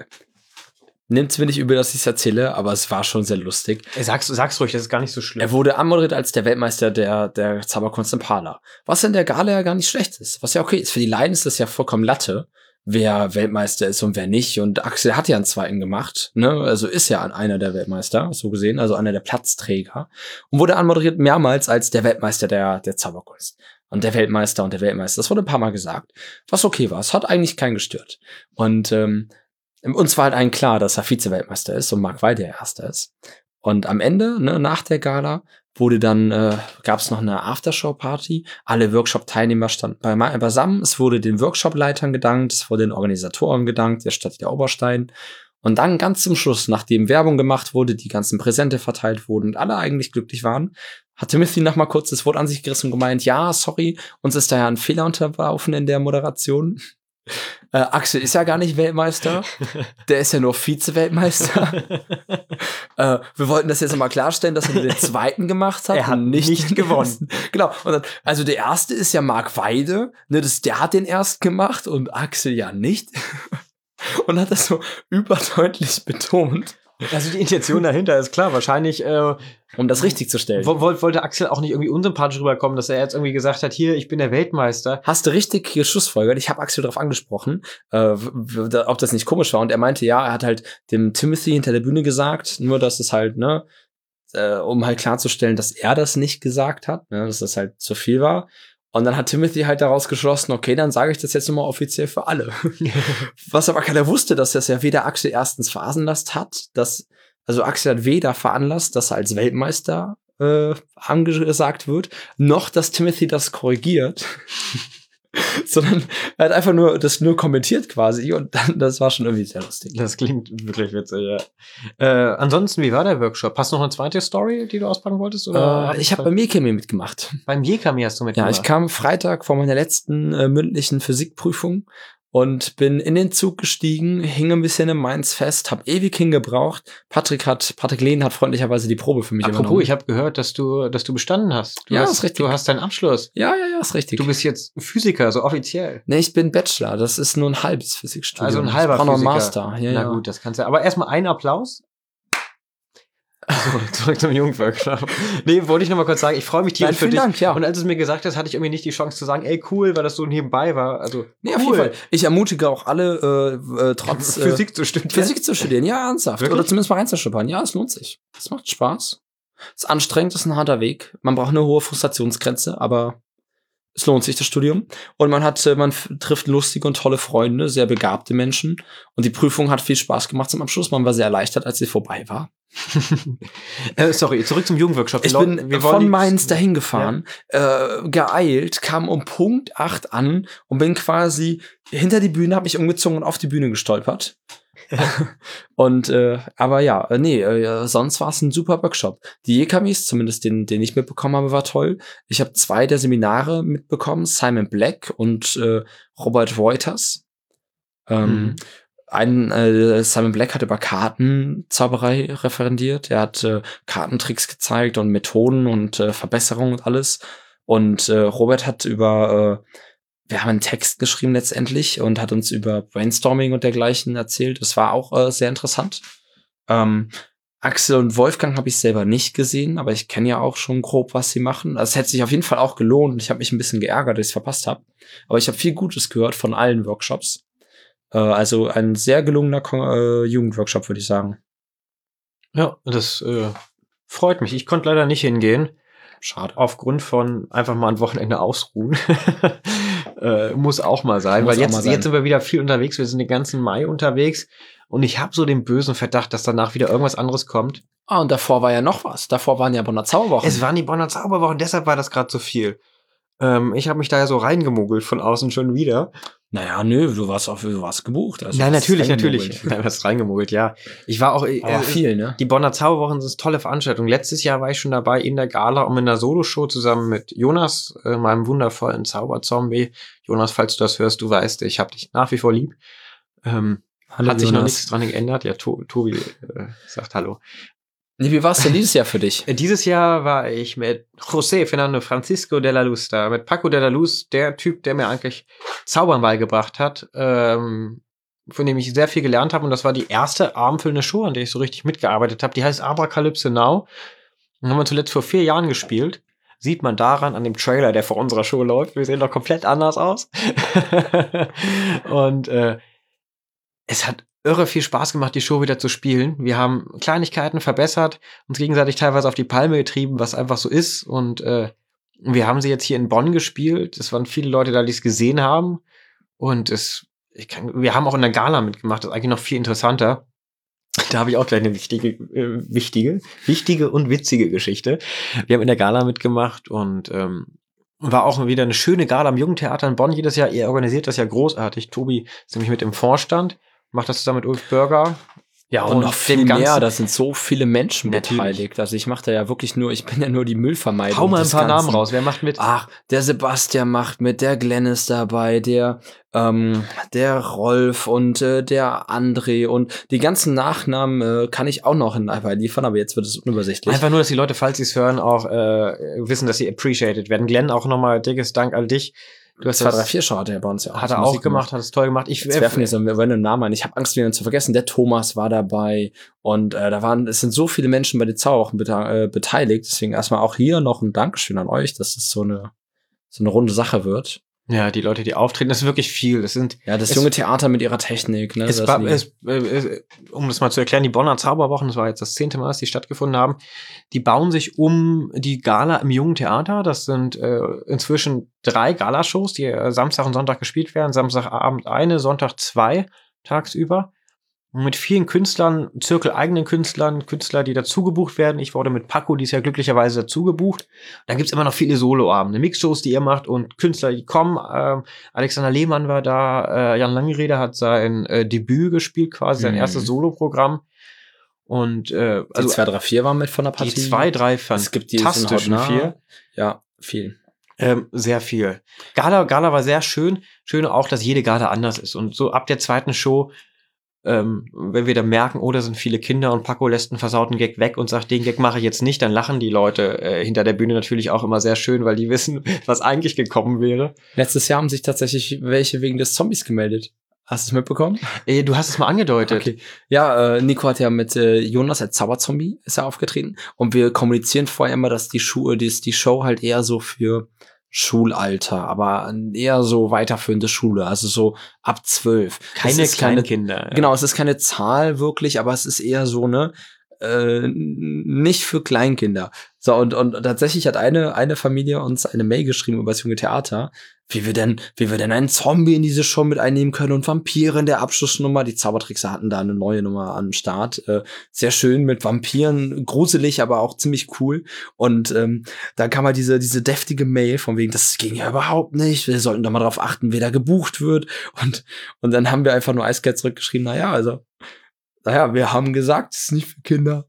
Speaker 2: nimmt's mir nicht übel, dass ich es erzähle, aber es war schon sehr lustig.
Speaker 1: Äh, Sag's, sag's ruhig, das ist gar nicht so schlimm.
Speaker 2: Er wurde anmoderiert als der Weltmeister der, der Zauberkunst im Parler. Was in der Gala ja gar nicht schlecht ist. Was ja okay ist. Für die Laien ist das ja vollkommen Latte, wer Weltmeister ist und wer nicht. Und Axel hat ja einen zweiten gemacht, ne? Also ist ja einer der Weltmeister, so gesehen, also einer der Platzträger. Und wurde anmoderiert mehrmals als der Weltmeister der, der Zauberkunst. Und der Weltmeister und der Weltmeister. Das wurde ein paar Mal gesagt. Was okay war. Es hat eigentlich keinen gestört. Und ähm, uns war halt allen klar, dass er Vize-Weltmeister ist und Mark Weil der Erster ist. Und am Ende, ne, nach der Gala, wurde dann, äh, gab es noch eine Aftershow-Party. Alle Workshop-Teilnehmer standen bei, beisammen. Es wurde den Workshop-Leitern gedankt, es wurde den Organisatoren gedankt, der Stadt der Oberstein. Und dann ganz zum Schluss, nachdem Werbung gemacht wurde, die ganzen Präsente verteilt wurden und alle eigentlich glücklich waren, hat Timothy noch mal kurz das Wort an sich gerissen und gemeint, ja, sorry, uns ist da ja ein Fehler unterlaufen in der Moderation. Äh, Axel ist ja gar nicht Weltmeister, der ist ja nur Vize-Weltmeister. äh, wir wollten das jetzt nochmal klarstellen, dass er nur den zweiten gemacht hat.
Speaker 1: Er hat
Speaker 2: und nicht,
Speaker 1: nicht
Speaker 2: den
Speaker 1: gewonnen.
Speaker 2: ersten. Genau. Und dann, also der erste ist ja Mark Weide, ne, das, der hat den erst gemacht und Axel ja nicht. Und hat das so überdeutlich betont,
Speaker 1: Also die Intention dahinter ist klar. Wahrscheinlich äh,
Speaker 2: um das richtig zu stellen.
Speaker 1: wo- wollte wollte Axel auch nicht irgendwie unsympathisch rüberkommen, dass er jetzt irgendwie gesagt hat, hier, ich bin der Weltmeister.
Speaker 2: Hast du richtig geschlussfolgert? Ich habe Axel darauf angesprochen, äh, w- w- ob das nicht komisch war. Und er meinte, ja, er hat halt dem Timothy hinter der Bühne gesagt, nur dass es halt, ne, äh, um halt klarzustellen, dass er das nicht gesagt hat, ne, dass das halt zu viel war. Und dann hat Timothy halt daraus geschlossen, okay, dann sage ich das jetzt nochmal offiziell für alle. Was aber keiner wusste, dass das ja weder Axel erstens veranlasst hat, dass, also Axel hat weder veranlasst, dass er als Weltmeister äh, angesagt wird, noch dass Timothy das korrigiert. sondern er hat einfach nur das nur kommentiert quasi und dann, das war schon irgendwie sehr lustig.
Speaker 1: Das klingt wirklich witzig, ja. Äh, ansonsten, wie war der Workshop? Hast du noch eine zweite Story, die du auspacken wolltest? Oder
Speaker 2: Äh, ich habe bei Mekami mitgemacht.
Speaker 1: Beim Jekami hast du mitgemacht?
Speaker 2: Ja, ich kam Freitag vor meiner letzten äh, mündlichen Physikprüfung und bin in den Zug gestiegen, hing ein bisschen in Mainz fest, hab ewig hingebraucht. Patrick hat, Patrick Lehn hat freundlicherweise die Probe für mich
Speaker 1: Apropos,
Speaker 2: übernommen.
Speaker 1: ich habe gehört, dass du, dass du bestanden hast. Du
Speaker 2: Ja,
Speaker 1: hast,
Speaker 2: ist richtig.
Speaker 1: Du hast deinen Abschluss.
Speaker 2: Ja, ja, ja, ist richtig.
Speaker 1: Du bist jetzt Physiker, so offiziell.
Speaker 2: Nee, ich bin Bachelor, das ist nur ein halbes Physikstudium.
Speaker 1: Also ein halber
Speaker 2: ich brauch noch einen
Speaker 1: Physiker.
Speaker 2: Master. Ja,
Speaker 1: Na
Speaker 2: ja.
Speaker 1: gut, das kannst du. Aber erstmal einen Applaus. So, zurück zum Jugendworkshop. Nee, wollte ich noch mal kurz sagen, ich freue mich tierisch
Speaker 2: Nein,
Speaker 1: für
Speaker 2: vielen
Speaker 1: dich.
Speaker 2: Dank, ja.
Speaker 1: Und als du es mir gesagt hast, hatte ich irgendwie nicht die Chance zu sagen, ey, cool, weil das so nebenbei war. Also,
Speaker 2: Nee,
Speaker 1: cool.
Speaker 2: auf jeden Fall. Ich ermutige auch alle, äh, äh, trotz äh,
Speaker 1: Physik zu studieren.
Speaker 2: Physik zu studieren. Ja, ernsthaft.
Speaker 1: Wirklich?
Speaker 2: Oder zumindest mal reinzuschnuppern. Ja, es lohnt sich. Es macht Spaß. Es ist anstrengend, es ist ein harter Weg. Man braucht eine hohe Frustrationsgrenze, aber es lohnt sich, das Studium. Und man hat, äh, man f- trifft lustige und tolle Freunde, sehr begabte Menschen. Und die Prüfung hat viel Spaß gemacht zum Abschluss. Man war sehr erleichtert, als sie vorbei war.
Speaker 1: äh, sorry, zurück zum Jugendworkshop.
Speaker 2: Ich
Speaker 1: Wir
Speaker 2: bin
Speaker 1: lau- wir wollen
Speaker 2: von
Speaker 1: die-
Speaker 2: Mainz dahin gefahren, äh, geeilt, kam um Punkt acht an und bin quasi hinter die Bühne, habe mich umgezogen und auf die Bühne gestolpert. und äh, aber ja, äh, nee, äh, sonst war es ein super Workshop. Die Jekamis, zumindest den, den ich mitbekommen habe, war toll. Ich habe zwei der Seminare mitbekommen, Simon Black und äh, Robert Reuters. Ähm,
Speaker 1: Mhm.
Speaker 2: Ein äh, Simon Black hat über Kartenzauberei referendiert. Er hat äh, Kartentricks gezeigt und Methoden und äh, Verbesserungen und alles. Und äh, Robert hat über, äh, wir haben einen Text geschrieben letztendlich und hat uns über Brainstorming und dergleichen erzählt. Das war auch äh, sehr interessant. Ähm, Axel und Wolfgang habe ich selber nicht gesehen, aber ich kenne ja auch schon grob, was sie machen. Das hätte sich auf jeden Fall auch gelohnt. Ich habe mich ein bisschen geärgert, dass ich es verpasst habe. Aber ich habe viel Gutes gehört von allen Workshops. Äh, also ein sehr gelungener Ko- äh, Jugendworkshop, würde ich sagen.
Speaker 1: Ja, das äh, freut mich. Ich konnte leider nicht hingehen.
Speaker 2: Schade.
Speaker 1: Aufgrund von einfach mal ein Wochenende ausruhen. äh, muss auch mal sein,
Speaker 2: Muss
Speaker 1: weil
Speaker 2: auch
Speaker 1: jetzt,
Speaker 2: mal sein.
Speaker 1: jetzt sind wir wieder viel unterwegs. Wir sind den ganzen Mai unterwegs. Und ich habe so den bösen Verdacht, dass danach wieder irgendwas anderes kommt.
Speaker 2: Ah, und davor war ja noch was. Davor waren ja Bonner Zauberwochen.
Speaker 1: Es waren die Bonner Zauberwochen, deshalb war das gerade so viel. Ähm, ich habe mich da ja so reingemogelt von außen schon wieder.
Speaker 2: Naja, nö, du warst auch, du warst gebucht. Also
Speaker 1: Nein,
Speaker 2: du hast
Speaker 1: natürlich,
Speaker 2: reingemogelt.
Speaker 1: natürlich. Nein, was reingemogelt, ja. Ich war auch, äh,
Speaker 2: Aber viel, ne?
Speaker 1: die Bonner Zauberwochen sind tolle Veranstaltungen. Letztes Jahr war ich schon dabei in der Gala und in einer Soloshow zusammen mit Jonas, äh, meinem wundervollen Zauberzombie. Jonas, falls du das hörst, du weißt, ich hab dich nach wie vor lieb. Ähm,
Speaker 2: Hallo,
Speaker 1: hat sich noch
Speaker 2: Jonas.
Speaker 1: nichts dran geändert. Ja, to Tobi äh, sagt Hallo.
Speaker 2: Nee, wie war's denn dieses Jahr für dich?
Speaker 1: Äh, Dieses Jahr war ich mit José Fernando Francisco de la Luz da, mit Paco de la Luz, der Typ, der mir eigentlich Zaubern beigebracht hat, ähm, von dem ich sehr viel gelernt habe. Und das war die erste abendfüllende Show, an der ich so richtig mitgearbeitet habe. Die heißt Abracalypse Now. Und haben wir zuletzt vor vier Jahren gespielt. Sieht man daran an dem Trailer, der vor unserer Show läuft. Wir sehen doch komplett anders aus. Und äh, es hat irre viel Spaß gemacht, die Show wieder zu spielen. Wir haben Kleinigkeiten verbessert, uns gegenseitig teilweise auf die Palme getrieben, was einfach so ist. Und äh, wir haben sie jetzt hier in Bonn gespielt. Es waren viele Leute da, die es gesehen haben. Und es, ich kann, wir haben auch in der Gala mitgemacht. Das ist eigentlich noch viel interessanter. Da habe ich auch gleich eine wichtige, äh, wichtige, wichtige und witzige Geschichte. Wir haben in der Gala mitgemacht und ähm, war auch wieder eine schöne Gala am Jugendtheater in Bonn jedes Jahr. Ihr organisiert das ja großartig. Tobi ist nämlich mit im Vorstand. Macht das zusammen mit Ulf Bürger.
Speaker 2: Ja, und,
Speaker 1: Und
Speaker 2: noch viel
Speaker 1: dem
Speaker 2: mehr.
Speaker 1: Ganzen-
Speaker 2: Da sind so viele Menschen
Speaker 1: Natürlich.
Speaker 2: beteiligt. Also ich mache da ja wirklich nur, ich bin ja nur die Müllvermeidung.
Speaker 1: Hau mal ein
Speaker 2: des
Speaker 1: paar Namen
Speaker 2: Ganzen.
Speaker 1: raus. Wer macht mit?
Speaker 2: Ach, der Sebastian macht mit, der Glenn ist dabei, der ähm, der Rolf und äh, der André und die ganzen Nachnamen äh, kann ich auch noch in einfach liefern, aber jetzt wird es unübersichtlich.
Speaker 1: Einfach nur, dass die Leute, falls sie es hören, auch äh, wissen, dass sie appreciated werden. Glenn, auch nochmal dickes Dank an dich. Du hast
Speaker 2: zwei, drei,
Speaker 1: das,
Speaker 2: vier Show hat er bei uns ja auch.
Speaker 1: hat er auch gemacht, hat es toll gemacht. Ich
Speaker 2: Jetzt werfen wir so einen Namen ein. Ich habe Angst, wen zu vergessen. Der Thomas war dabei und äh, da waren, es sind so viele Menschen bei den Zauberwochen bete- äh, beteiligt. Deswegen erstmal auch hier noch ein Dankeschön an euch, dass das so eine so eine runde Sache wird.
Speaker 1: ja, die Leute, die auftreten, das ist wirklich viel. Das sind
Speaker 2: Ja, das
Speaker 1: Es-
Speaker 2: junge Theater mit ihrer Technik. Ne,
Speaker 1: Es
Speaker 2: das
Speaker 1: war,
Speaker 2: die-
Speaker 1: es, äh, es, um das mal zu erklären, die Bonner Zauberwochen, das war jetzt das zehnte Mal, dass die stattgefunden haben, die bauen sich um die Gala im Jungen Theater. Das sind äh, inzwischen drei Galashows, die äh, Samstag und Sonntag gespielt werden. Samstagabend eine, Sonntag zwei tagsüber. mit vielen Künstlern, zirkeleigenen Künstlern, Künstler, die dazu gebucht werden. Ich wurde mit Paco dies Jahr glücklicherweise dazu gebucht. Dann gibt's immer noch viele Soloabende, Mixshows, die ihr macht und Künstler, die kommen. Ähm, Alexander Lehmann war da, äh, Jan Langerede hat sein äh, Debüt gespielt, quasi sein
Speaker 2: Mhm.
Speaker 1: erstes Soloprogramm. Und äh,
Speaker 2: Die
Speaker 1: also
Speaker 2: zwei drei vier waren mit von der Partie.
Speaker 1: die zwei, drei
Speaker 2: Es gibt die
Speaker 1: fantastischen
Speaker 2: sind hautnah.
Speaker 1: vier.
Speaker 2: Ja, viel.
Speaker 1: Ähm, sehr viel. Gala, Gala war sehr schön. Schön auch, dass jede Gala anders ist. Und so ab der zweiten Show, ähm, wenn wir dann merken, oh, da sind viele Kinder und Paco lässt einen versauten Gag weg und sagt, den Gag mache ich jetzt nicht, dann lachen die Leute äh, hinter der Bühne natürlich auch immer sehr schön, weil die wissen, was eigentlich gekommen wäre.
Speaker 2: Letztes Jahr haben sich tatsächlich welche wegen des Zombies gemeldet. Hast du es mitbekommen?
Speaker 1: Äh, du hast es mal angedeutet.
Speaker 2: Okay. Ja, äh, Nico hat ja mit äh, Jonas als Zauberzombie ist er aufgetreten und wir kommunizieren vorher immer, dass die Schuhe, die, die Show halt eher so für Schulalter, aber eher so weiterführende Schule, also so ab zwölf.
Speaker 1: Keine
Speaker 2: Es ist keine-
Speaker 1: Kleinkinder. ja.
Speaker 2: Genau, es ist keine Zahl wirklich, aber es ist eher so, ne, äh, nicht für Kleinkinder. So, und, und tatsächlich hat eine, eine Familie uns eine Mail geschrieben über das junge Theater, wie wir denn, wie wir denn einen Zombie in diese Show mit einnehmen können und Vampire in der Abschlussnummer. Die Zaubertrickser hatten da eine neue Nummer am Start. Äh, sehr schön mit Vampiren, gruselig, aber auch ziemlich cool. Und ähm, da kam halt diese, diese deftige Mail von wegen, das ging ja überhaupt nicht. Wir sollten doch mal darauf achten, wer da gebucht wird. Und, und dann haben wir einfach nur eiskalt zurückgeschrieben, naja, also, naja, wir haben gesagt, es ist nicht für Kinder.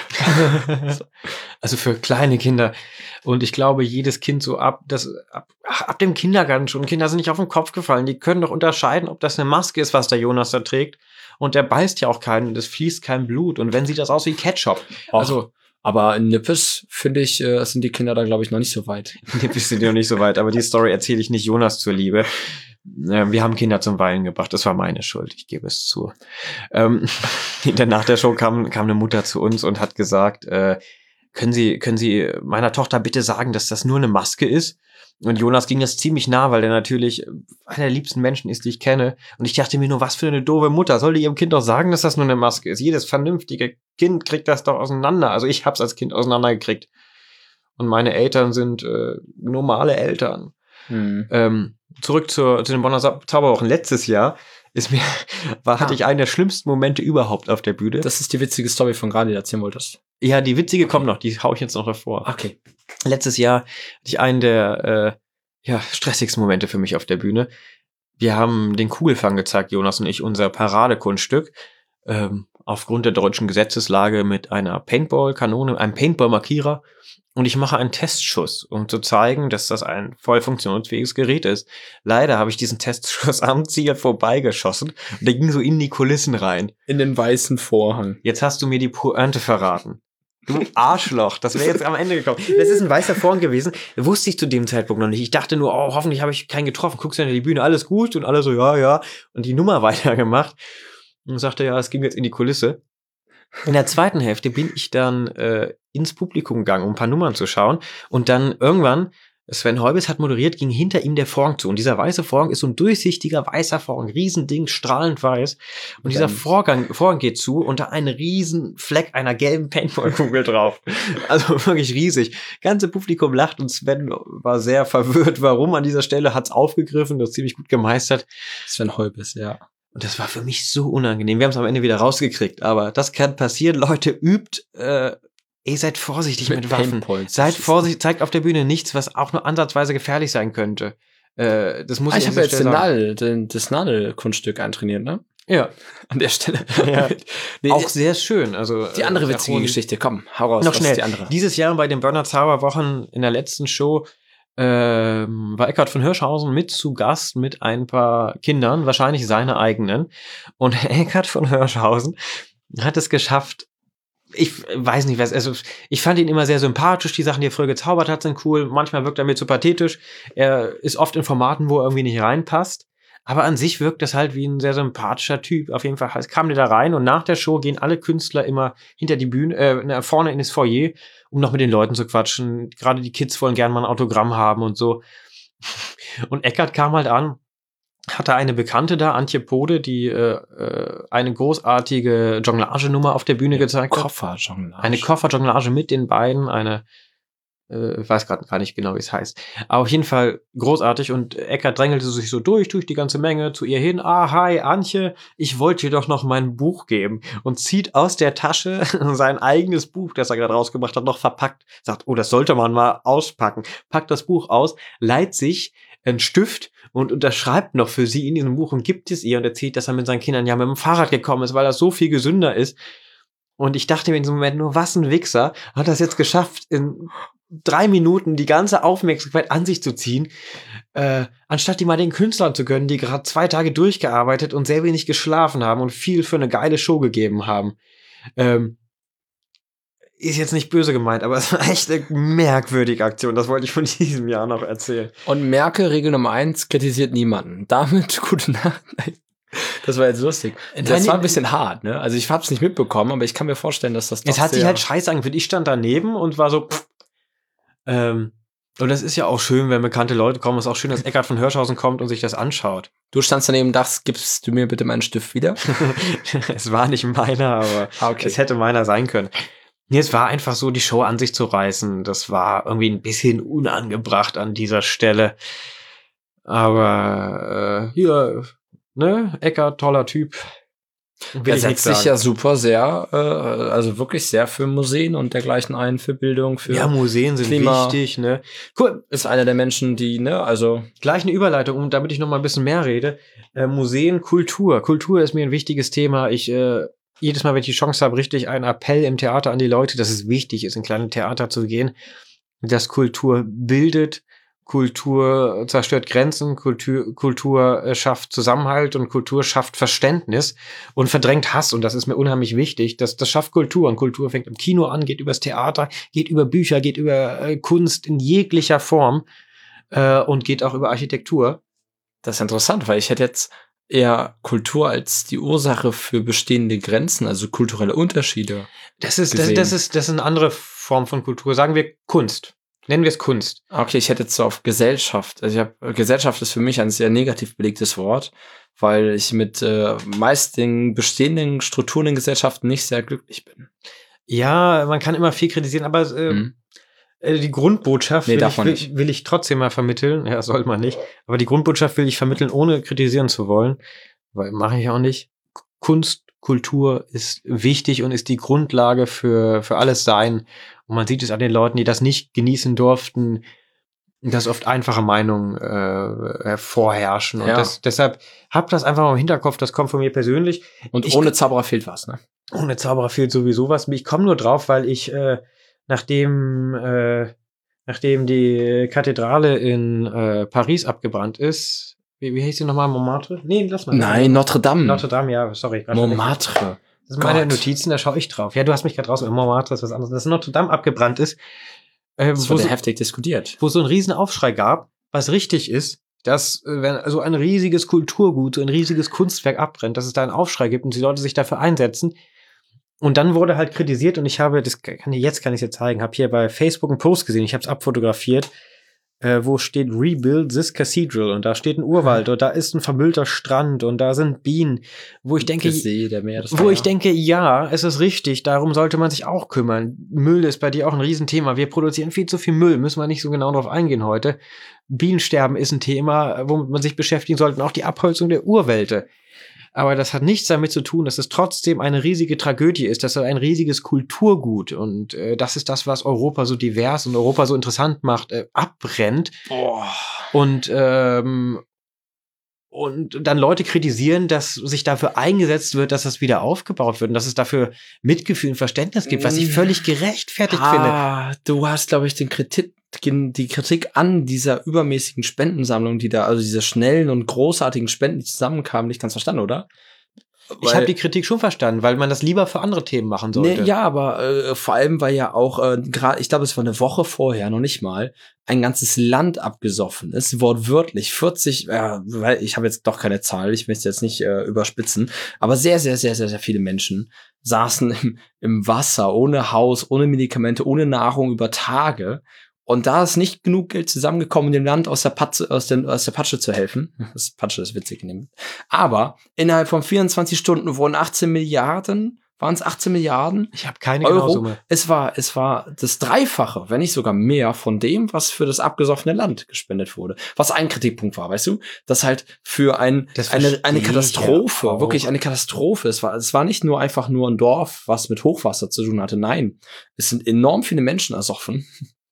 Speaker 1: Also für kleine Kinder. Und ich glaube, jedes Kind so ab, das, ab, ach, ab dem Kindergarten schon, Kinder sind nicht auf den Kopf gefallen. Die können doch unterscheiden, ob das eine Maske ist, was der Jonas da trägt. Und der beißt ja auch keinen, es fließt kein Blut. Und wenn sieht das aus wie Ketchup.
Speaker 2: Also, aber in Nippes, finde ich, äh, sind die Kinder da, glaube ich, noch nicht so weit.
Speaker 1: Wir sind ja noch nicht so weit, aber die Story erzähle ich nicht Jonas zur Liebe. Äh, Wir haben Kinder zum Weinen gebracht. Das war meine Schuld, ich gebe es zu. Ähm, nach der Show kam, kam eine Mutter zu uns und hat gesagt, äh, können Sie, können Sie meiner Tochter bitte sagen, dass das nur eine Maske ist? Und Jonas ging das ziemlich nah, weil der natürlich einer der liebsten Menschen ist, die ich kenne. Und ich dachte mir nur, was für eine doofe Mutter. Soll die ihrem Kind doch sagen, dass das nur eine Maske ist? Jedes vernünftige Kind kriegt das doch auseinander. Also ich hab's als Kind auseinandergekriegt. Und meine Eltern sind äh, normale Eltern.
Speaker 2: Hm.
Speaker 1: Ähm, zurück zur, zu den Bonner Sa- Zauberwochen. Letztes Jahr ist mir, war, hatte
Speaker 2: Ah.
Speaker 1: ich einen der schlimmsten Momente überhaupt auf der Bühne.
Speaker 2: Das ist die witzige Story von gerade, die du erzählen wolltest.
Speaker 1: ja, die witzige kommt noch, die hau ich jetzt noch davor.
Speaker 2: Okay.
Speaker 1: Letztes Jahr hatte ich einen der äh, ja, stressigsten Momente für mich auf der Bühne. Wir haben den Kugelfang gezeigt, Jonas und ich, unser Paradekunststück. Ähm, aufgrund der deutschen Gesetzeslage mit einer Paintball-Kanone, einem Paintball-Markierer. Und ich mache einen Testschuss, um zu zeigen, dass das ein voll funktionsfähiges Gerät ist. Leider habe ich diesen Testschuss am Ziel vorbeigeschossen und der ging so in die Kulissen rein.
Speaker 2: In den weißen Vorhang.
Speaker 1: Jetzt hast du mir die Pointe verraten. Du Arschloch, das wäre jetzt am Ende gekommen. Das ist ein weißer Vorhang gewesen. Wusste ich zu dem Zeitpunkt noch nicht. Ich dachte nur, oh, hoffentlich habe ich keinen getroffen. Guckst du hinter die Bühne, alles gut? Und alle so, ja, ja. Und die Nummer weitergemacht. Und sagte, ja, es ging jetzt in die Kulisse. In der zweiten Hälfte bin ich dann äh, ins Publikum gegangen, um ein paar Nummern zu schauen. Und dann irgendwann, Sven Heubes hat moderiert, ging hinter ihm der Vorhang zu. Und dieser weiße Vorhang ist so ein durchsichtiger weißer Vorhang, Riesending, strahlend weiß. Und dieser Vorhang, Vorhang geht zu und da ein riesen Fleck einer gelben Paintballkugel drauf. Also wirklich riesig. Ganze Publikum lacht und Sven war sehr verwirrt. Warum an dieser Stelle? Hat's aufgegriffen, das ziemlich gut gemeistert.
Speaker 2: Sven Heubes, ja.
Speaker 1: Und das war für mich so unangenehm. Wir haben es am Ende wieder rausgekriegt, aber das kann passieren. Leute, übt, äh, ey, seid vorsichtig mit, mit Waffen.
Speaker 2: Paintballs.
Speaker 1: Seid vorsichtig, zeigt auf der Bühne nichts, was auch nur ansatzweise gefährlich sein könnte. Äh, das muss
Speaker 2: Ah, ich
Speaker 1: an
Speaker 2: habe
Speaker 1: dieser
Speaker 2: jetzt den
Speaker 1: Stelle sagen.
Speaker 2: Nadel, den, das Nadelkunststück eintrainiert, ne?
Speaker 1: Ja,
Speaker 2: An der Stelle.
Speaker 1: Ja.
Speaker 2: Nee,
Speaker 1: auch sehr schön. Also
Speaker 2: die andere
Speaker 1: äh,
Speaker 2: witzige
Speaker 1: Aaron-
Speaker 2: Geschichte, komm, hau raus.
Speaker 1: Noch
Speaker 2: was
Speaker 1: schnell.
Speaker 2: ist die andere?
Speaker 1: Dieses Jahr bei den Burner Zauberwochen in der letzten Show ähm, war Eckhard von Hirschhausen mit zu Gast mit ein paar Kindern, wahrscheinlich seine eigenen. Und Eckhard von Hirschhausen hat es geschafft, ich weiß nicht, was, also ich fand ihn immer sehr sympathisch, die Sachen, die er früher gezaubert hat, sind cool, manchmal wirkt er mir zu pathetisch, er ist oft in Formaten, wo er irgendwie nicht reinpasst, aber an sich wirkt das halt wie ein sehr sympathischer Typ, auf jeden Fall kam der da rein und nach der Show gehen alle Künstler immer hinter die Bühne, äh, vorne in das Foyer, um noch mit den Leuten zu quatschen, gerade die Kids wollen gerne mal ein Autogramm haben und so. Und Eckhard kam halt an, hatte eine Bekannte da, Antje Pode, die äh, äh, eine großartige Jonglage-Nummer auf der Bühne gezeigt hat.
Speaker 2: Kofferjonglage.
Speaker 1: Eine Kofferjonglage mit den beiden, eine Äh, weiß gerade gar nicht genau, wie es heißt. Aber auf jeden Fall großartig und Eckart drängelte sich so durch, durch die ganze Menge zu ihr hin. Ah, hi, Antje, ich wollte dir doch noch mein Buch geben. Und zieht aus der Tasche sein eigenes Buch, das er gerade rausgebracht hat, noch verpackt. Sagt, oh, das sollte man mal auspacken. Packt das Buch aus, leiht sich einen Stift und unterschreibt noch für sie in diesem Buch und gibt es ihr und erzählt, dass er mit seinen Kindern ja mit dem Fahrrad gekommen ist, weil das so viel gesünder ist. Und ich dachte mir in diesem Moment nur, was ein Wichser, hat das jetzt geschafft, in drei Minuten die ganze Aufmerksamkeit an sich zu ziehen, äh, anstatt die mal den Künstlern zu gönnen, die gerade zwei Tage durchgearbeitet und sehr wenig geschlafen haben und viel für eine geile Show gegeben haben. Ähm, ist jetzt nicht böse gemeint, aber es war echt eine merkwürdige Aktion. Das wollte ich von diesem Jahr noch erzählen.
Speaker 2: Und merke, Regel Nummer eins, kritisiert niemanden. Damit gute Nacht. Das war jetzt lustig. Das
Speaker 1: Nein,
Speaker 2: war ein bisschen hart, ne? Also ich hab's nicht mitbekommen, aber ich kann mir vorstellen, dass das doch
Speaker 1: Es hat sich
Speaker 2: sehr-
Speaker 1: halt scheiße angefühlt. Ich stand daneben und war so, pff. Ähm, und das ist ja auch schön, wenn bekannte Leute kommen. Es ist auch schön, dass Eckart von Hirschhausen kommt und sich das anschaut.
Speaker 2: Du standst daneben und dachtest, gibst du mir bitte meinen Stift wieder?
Speaker 1: Es war nicht meiner, aber
Speaker 2: Ah, okay.
Speaker 1: es hätte meiner sein können. Nee, es war einfach so, die Show an sich zu reißen. Das war irgendwie ein bisschen unangebracht an dieser Stelle. Aber äh, hier, ne, Eckart, toller Typ. Will
Speaker 2: Er
Speaker 1: ich nichts
Speaker 2: setzt sich
Speaker 1: sagen.
Speaker 2: ja super sehr, äh, also wirklich sehr für Museen und dergleichen ein, für Bildung, für
Speaker 1: Ja, Museen sind
Speaker 2: Klima.
Speaker 1: wichtig, ne? Cool,
Speaker 2: ist einer der Menschen, die, ne, also
Speaker 1: gleich eine Überleitung, und damit ich noch mal ein bisschen mehr rede. Äh, Museen, Kultur. Kultur ist mir ein wichtiges Thema. Ich äh, jedes Mal, wenn ich die Chance habe, richtig einen Appell im Theater an die Leute, dass es wichtig ist, in kleine Theater zu gehen, dass Kultur bildet, Kultur zerstört Grenzen, Kultur, Kultur äh, schafft Zusammenhalt und Kultur schafft Verständnis und verdrängt Hass. Und das ist mir unheimlich wichtig. Das, das schafft Kultur. Und Kultur fängt im Kino an, geht übers Theater, geht über Bücher, geht über äh, Kunst in jeglicher Form äh, und geht auch über Architektur.
Speaker 2: das ist interessant, weil ich hätte jetzt eher Kultur als die Ursache für bestehende Grenzen, also kulturelle Unterschiede.
Speaker 1: Das ist, das,
Speaker 2: gesehen.
Speaker 1: das ist, das ist eine andere Form von Kultur. Sagen wir Kunst. Nennen wir es Kunst.
Speaker 2: Okay, ich hätte jetzt so auf Gesellschaft. Also ich hab, Gesellschaft ist für mich ein sehr negativ belegtes Wort, weil ich mit äh, meist den bestehenden Strukturen in Gesellschaften nicht sehr glücklich bin.
Speaker 1: Ja, man kann immer viel kritisieren, aber äh,
Speaker 2: Mhm.
Speaker 1: äh, die Grundbotschaft
Speaker 2: Nee,
Speaker 1: will,
Speaker 2: darf
Speaker 1: ich,
Speaker 2: man
Speaker 1: will,
Speaker 2: nicht.
Speaker 1: will ich trotzdem mal vermitteln. Ja, soll man nicht. Aber die Grundbotschaft will ich vermitteln, ohne kritisieren zu wollen. Weil mache ich auch nicht. K- Kunst, Kultur ist wichtig und ist die Grundlage für, für alles Sein. Und man sieht es an den Leuten, die das nicht genießen durften, dass oft einfache Meinungen äh, vorherrschen. Und
Speaker 2: Ja.
Speaker 1: das, deshalb habt das einfach mal im Hinterkopf, das kommt von mir persönlich.
Speaker 2: Und
Speaker 1: Ich-
Speaker 2: ohne Zauberer fehlt was, ne?
Speaker 1: Ohne Zauberer fehlt sowieso was. Ich komme nur drauf, weil ich, äh, nachdem, äh, nachdem die Kathedrale in äh, Paris abgebrannt ist, wie, wie heißt sie nochmal? Montmartre? Nee, lass mal.
Speaker 2: Nein, Notre Dame.
Speaker 1: Notre Dame, ja, sorry. grad
Speaker 2: Montmartre.
Speaker 1: Das sind meine
Speaker 2: Gott.
Speaker 1: Notizen, da schaue ich drauf. Ja, du hast mich gerade raus. Montmartre ist was anderes. Dass Notre Dame abgebrannt ist, äh,
Speaker 2: Das
Speaker 1: wo,
Speaker 2: wurde
Speaker 1: so,
Speaker 2: heftig diskutiert.
Speaker 1: wo so ein riesen Aufschrei gab, was richtig ist, dass äh, wenn so ein riesiges Kulturgut, so ein riesiges Kunstwerk abbrennt, dass es da einen Aufschrei gibt und die Leute sich dafür einsetzen. Und dann wurde halt kritisiert und ich habe, das kann ich, jetzt kann ich es dir zeigen, habe hier bei Facebook einen Post gesehen, ich habe es abfotografiert, äh, wo steht Rebuild this Cathedral und da steht ein Urwald und da ist ein vermüllter Strand und da sind Bienen, wo ich denke,
Speaker 2: Der See, der Meer, das
Speaker 1: wo
Speaker 2: Meer.
Speaker 1: ich denke, ja, es ist richtig, darum sollte man sich auch kümmern. Müll ist bei dir auch ein Riesenthema. Wir produzieren viel zu viel Müll, müssen wir nicht so genau drauf eingehen heute. Bienensterben ist ein Thema, womit man sich beschäftigen sollte, und auch die Abholzung der Urwälte. Aber das hat nichts damit zu tun, dass es trotzdem eine riesige Tragödie ist, dass es ein riesiges Kulturgut und äh, das ist das, was Europa so divers und Europa so interessant macht, äh, abbrennt.
Speaker 2: Boah.
Speaker 1: Und ähm, und dann Leute kritisieren, dass sich dafür eingesetzt wird, dass das wieder aufgebaut wird und dass es dafür Mitgefühl und Verständnis gibt, was ich völlig gerechtfertigt finde.
Speaker 2: Ah, du hast, glaube ich, den Kritik, die Kritik an dieser übermäßigen Spendensammlung, die da, also diese schnellen und großartigen Spenden, die zusammenkamen, nicht ganz verstanden, oder?
Speaker 1: Ich habe die Kritik schon verstanden, weil man das lieber für andere Themen machen sollte.
Speaker 2: Nee, ja, aber äh, vor allem, weil ja auch äh, gerade, ich glaube, es war eine Woche vorher, noch nicht mal, ein ganzes Land abgesoffen ist, wortwörtlich vierzig, äh, weil ich habe jetzt doch keine Zahl, ich möchte jetzt nicht äh, überspitzen, aber sehr, sehr, sehr, sehr, sehr viele Menschen saßen im, im Wasser, ohne Haus, ohne Medikamente, ohne Nahrung über Tage. Und da ist nicht genug Geld zusammengekommen, um dem Land aus der Patsche, aus, den, aus der Patsche zu helfen. Das Patsche ist witzig. Aber innerhalb von vierundzwanzig Stunden wurden achtzehn Milliarden Waren es achtzehn Milliarden?
Speaker 1: Ich habe keine
Speaker 2: Euro.
Speaker 1: genaue Summe.
Speaker 2: Es war, es war das Dreifache, wenn nicht sogar mehr von dem, was für das abgesoffene Land gespendet wurde. Was ein Kritikpunkt war, weißt du? Dass halt für ein,
Speaker 1: Das
Speaker 2: eine,
Speaker 1: verstehe
Speaker 2: eine
Speaker 1: ich
Speaker 2: Katastrophe,
Speaker 1: ja auch.
Speaker 2: wirklich eine Katastrophe. Es war, es war nicht nur einfach nur ein Dorf, was mit Hochwasser zu tun hatte. Nein. Es sind enorm viele Menschen ersoffen.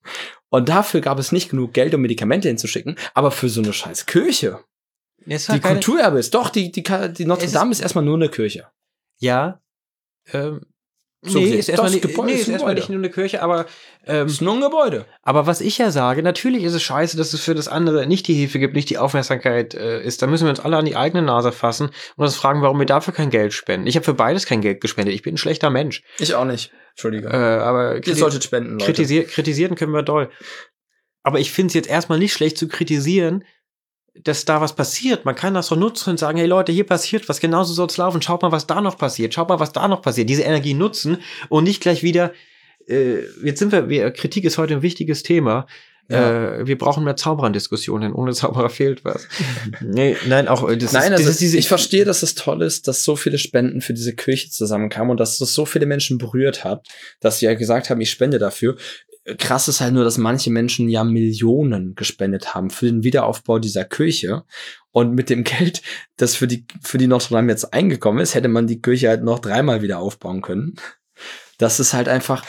Speaker 2: Und dafür gab es nicht genug Geld, um Medikamente hinzuschicken. Aber für so eine scheiß Kirche.
Speaker 1: Es
Speaker 2: Die
Speaker 1: keine,
Speaker 2: Kulturerbe ist, doch, die, die, die Notre
Speaker 1: Es
Speaker 2: Dame ist erstmal nur eine Kirche.
Speaker 1: Ja. Ähm,
Speaker 2: So
Speaker 1: nee,
Speaker 2: gesehen.
Speaker 1: ist erstmal
Speaker 2: Das
Speaker 1: nicht,
Speaker 2: Gebäude
Speaker 1: nee,
Speaker 2: ist
Speaker 1: ist
Speaker 2: ein
Speaker 1: erstmal
Speaker 2: Gebäude.
Speaker 1: nicht nur eine Kirche, aber ähm,
Speaker 2: Das ist nur ein Gebäude.
Speaker 1: aber was ich ja sage, natürlich ist es scheiße, dass es für das andere nicht die Hilfe gibt, nicht die Aufmerksamkeit äh, ist. Da müssen wir uns alle an die eigene Nase fassen und uns fragen, warum wir dafür kein Geld spenden. Ich habe für beides kein Geld gespendet. Ich bin ein schlechter Mensch.
Speaker 2: Ich auch nicht. Entschuldige.
Speaker 1: Äh, aber
Speaker 2: Ihr
Speaker 1: kriti-
Speaker 2: solltet spenden, Leute.
Speaker 1: kritisier kritisieren können wir doll. Aber ich finde es jetzt erstmal nicht schlecht zu kritisieren, dass da was passiert. Man kann das doch nutzen und sagen, hey Leute, hier passiert was, genauso soll es laufen. Schaut mal, was da noch passiert. Schaut mal, was da noch passiert. Diese Energie nutzen und nicht gleich wieder, äh, jetzt sind wir, wir, Kritik ist heute ein wichtiges Thema.
Speaker 2: Ja.
Speaker 1: Äh, wir brauchen mehr Zauberern-Diskussionen. Ohne Zauberer fehlt was. nee, nein, auch, das
Speaker 2: Nein,
Speaker 1: ist,
Speaker 2: also
Speaker 1: das ist diese,
Speaker 2: ich verstehe, dass es toll ist, dass so viele Spenden für diese Kirche zusammenkamen und dass es so viele Menschen berührt hat, dass sie ja gesagt haben, ich spende dafür. Krass ist halt nur, dass manche Menschen ja Millionen gespendet haben für den Wiederaufbau dieser Kirche. Und mit dem Geld, das für die, für die Notre Dame jetzt eingekommen ist, hätte man die Kirche halt noch dreimal wieder aufbauen können. Das ist halt einfach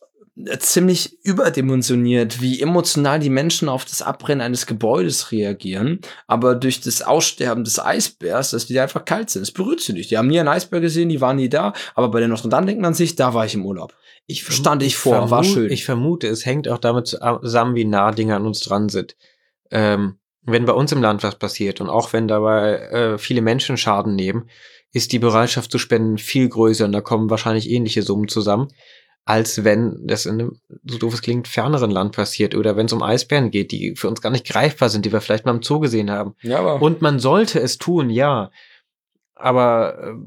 Speaker 2: ziemlich überdimensioniert, wie emotional die Menschen auf das Abbrennen eines Gebäudes reagieren, aber durch das Aussterben des Eisbärs, dass die einfach kalt sind. Es berührt sie nicht. Die haben nie einen Eisbär gesehen, die waren nie da, aber bei der Notre Dame denkt man sich, da war ich im Urlaub.
Speaker 1: Ich
Speaker 2: stand ich vor, war schön.
Speaker 1: Ich vermute, es hängt auch damit zusammen, wie nah Dinge an uns dran sind. Ähm, wenn bei uns im Land was passiert und auch wenn dabei äh, viele Menschen Schaden nehmen, ist die Bereitschaft zu spenden viel größer und da kommen wahrscheinlich ähnliche Summen zusammen, als wenn das in einem, so doof es klingt, ferneren Land passiert oder wenn es um Eisbären geht, die für uns gar nicht greifbar sind, die wir vielleicht mal im Zoo gesehen haben.
Speaker 2: Ja, aber
Speaker 1: Und man sollte es tun, ja. Aber äh,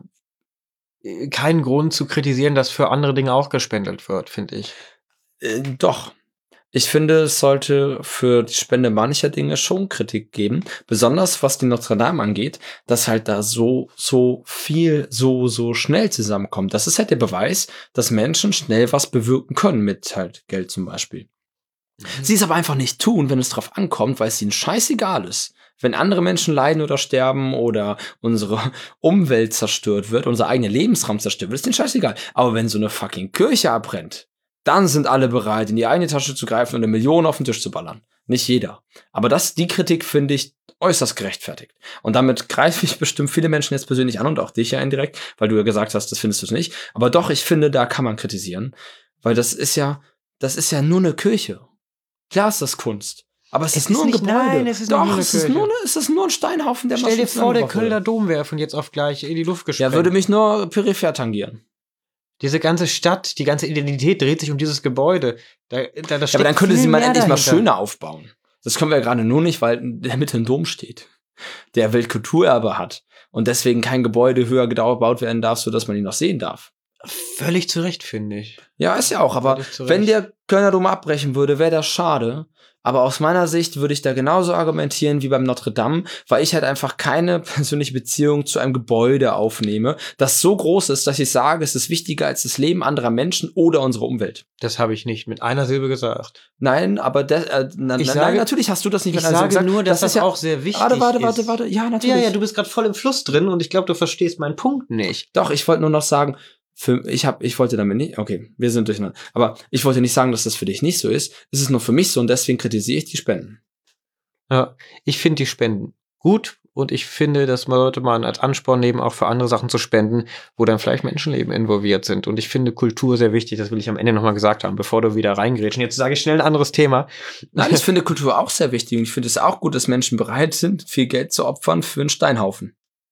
Speaker 1: kein Grund zu kritisieren, dass für andere Dinge auch gespendet wird, finde ich.
Speaker 2: Äh, doch. Ich finde, es sollte für die Spende mancher Dinge schon Kritik geben. Besonders was die Notre Dame angeht, dass halt da so, so viel, so, so schnell zusammenkommt. Das ist halt der Beweis, dass Menschen schnell was bewirken können mit halt Geld zum Beispiel. Mhm. Sie es aber einfach nicht tun, wenn es drauf ankommt, weil es ihnen scheißegal ist. Wenn andere Menschen leiden oder sterben oder unsere Umwelt zerstört wird, unser eigener Lebensraum zerstört wird, ist denen scheißegal. Aber wenn so eine fucking Kirche abbrennt, dann sind alle bereit, in die eigene Tasche zu greifen und eine Million auf den Tisch zu ballern. Nicht jeder. Aber das, die Kritik finde ich äußerst gerechtfertigt. Und damit greife ich bestimmt viele Menschen jetzt persönlich an und auch dich ja indirekt, weil du ja gesagt hast, das findest du nicht. Aber doch, ich finde, da kann man kritisieren. Weil das ist ja, das ist ja nur eine Kirche. Klar ist das Kunst. Aber es, es ist nur ein
Speaker 1: nicht,
Speaker 2: Gebäude.
Speaker 1: Nein, es ist
Speaker 2: Doch,
Speaker 1: nur eine
Speaker 2: es ist
Speaker 1: Kirche.
Speaker 2: nur, eine, es ist nur ein Steinhaufen, der
Speaker 1: Stell dir vor, der
Speaker 2: wurde.
Speaker 1: Kölner Dom wäre von jetzt auf gleich in die Luft gesprengt.
Speaker 2: Ja, würde mich nur peripher tangieren.
Speaker 1: Diese ganze Stadt, die ganze Identität dreht sich um dieses Gebäude. Da, da, da
Speaker 2: Ja, aber dann könnte
Speaker 1: viel
Speaker 2: sie mal
Speaker 1: mehr
Speaker 2: endlich mal
Speaker 1: dahinter.
Speaker 2: schöner aufbauen. Das können wir ja gerade nur nicht, weil in der Mitte ein Dom steht, der Weltkulturerbe hat und deswegen kein Gebäude höher gebaut werden darf, sodass man ihn noch sehen darf.
Speaker 1: Völlig zu Recht, finde ich.
Speaker 2: Ja, ist ja auch, aber
Speaker 1: Völlig zu
Speaker 2: wenn
Speaker 1: Recht.
Speaker 2: der Kölner Dom abbrechen würde, wäre das schade. Aber aus meiner Sicht würde ich da genauso argumentieren wie beim Notre Dame, weil ich halt einfach keine persönliche Beziehung zu einem Gebäude aufnehme, das so groß ist, dass ich sage, es ist wichtiger als das Leben anderer Menschen oder unsere Umwelt.
Speaker 1: Das habe ich nicht mit einer Silbe gesagt.
Speaker 2: Nein, aber de, äh, na,
Speaker 1: Ich
Speaker 2: na,
Speaker 1: sage-
Speaker 2: nein, natürlich hast du das nicht
Speaker 1: Ich
Speaker 2: mit einer
Speaker 1: sage
Speaker 2: Silbe gesagt.
Speaker 1: nur, dass das,
Speaker 2: ist ja,
Speaker 1: auch sehr wichtig
Speaker 2: Warte, warte,
Speaker 1: ist.
Speaker 2: warte, warte. Ja, natürlich.
Speaker 1: Ja, ja, du bist gerade voll im Fluss drin und ich glaube, du verstehst meinen Punkt nicht.
Speaker 2: Doch, ich wollte nur noch sagen, für, ich hab, ich wollte damit nicht, okay, wir sind durcheinander. Aber ich wollte nicht sagen, dass das für dich nicht so ist. Es ist nur für mich so und deswegen kritisiere ich die Spenden.
Speaker 1: Ja, ich finde die Spenden gut und ich finde, das sollte man als Ansporn nehmen, auch für andere Sachen zu spenden, wo dann vielleicht Menschenleben involviert sind. Und ich finde Kultur sehr wichtig, das will ich am Ende nochmal gesagt haben, bevor du wieder reingrätschen. Jetzt sage ich schnell ein anderes Thema.
Speaker 2: Nein, ich finde Kultur auch sehr wichtig und ich finde es auch gut, dass Menschen bereit sind, viel Geld zu opfern für einen Steinhaufen.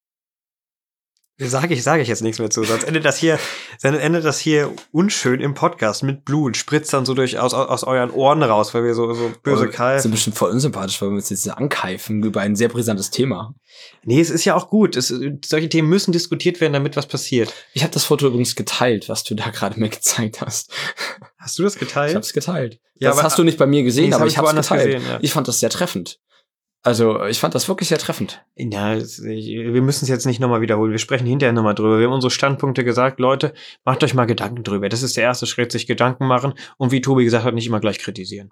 Speaker 1: Sage ich, sage ich jetzt nichts mehr zu, sonst endet das hier, sonst endet das hier unschön im Podcast mit Blut, spritzt dann so durch aus, aus euren Ohren raus, weil wir so, so böse
Speaker 2: Wir
Speaker 1: Kall.
Speaker 2: sind bestimmt voll unsympathisch, weil wir uns jetzt ankeifen über ein sehr brisantes Thema.
Speaker 1: Nee, es ist ja auch gut. Es, solche Themen müssen diskutiert werden, damit was passiert.
Speaker 2: Ich habe das Foto übrigens geteilt, was du da gerade mir gezeigt hast.
Speaker 1: Hast du das geteilt?
Speaker 2: Ich habe es geteilt.
Speaker 1: Ja,
Speaker 2: das
Speaker 1: aber-
Speaker 2: hast du nicht bei mir gesehen,
Speaker 1: Nee, das
Speaker 2: aber
Speaker 1: hab
Speaker 2: ich
Speaker 1: ich
Speaker 2: habe es
Speaker 1: woanders
Speaker 2: geteilt.
Speaker 1: gesehen, ja.
Speaker 2: Ich fand das sehr treffend. Also, ich fand das wirklich sehr treffend.
Speaker 1: Ja, es- ich- wir müssen es jetzt nicht nochmal wiederholen. Wir sprechen hinterher nochmal drüber. Wir haben unsere Standpunkte gesagt. Leute, macht euch mal Gedanken drüber. Das ist der erste Schritt, sich Gedanken machen. Und wie Tobi gesagt hat, nicht immer gleich kritisieren.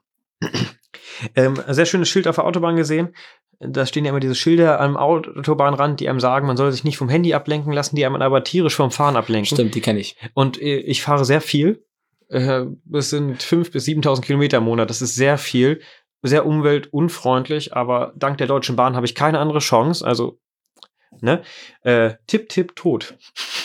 Speaker 1: ähm, ein sehr schönes Schild auf der Autobahn gesehen. Da stehen ja immer diese Schilder am Autobahnrand, die einem sagen, man soll sich nicht vom Handy ablenken lassen, die einem aber tierisch vom Fahren ablenken.
Speaker 2: Stimmt, die kenne ich.
Speaker 1: Und äh, ich fahre sehr viel. Äh, Das sind fünftausend bis siebentausend Kilometer im Monat. Das ist sehr viel. Sehr umweltunfreundlich, aber dank der Deutschen Bahn habe ich keine andere Chance. Also, ne? Äh, Tipp, Tipp, tot.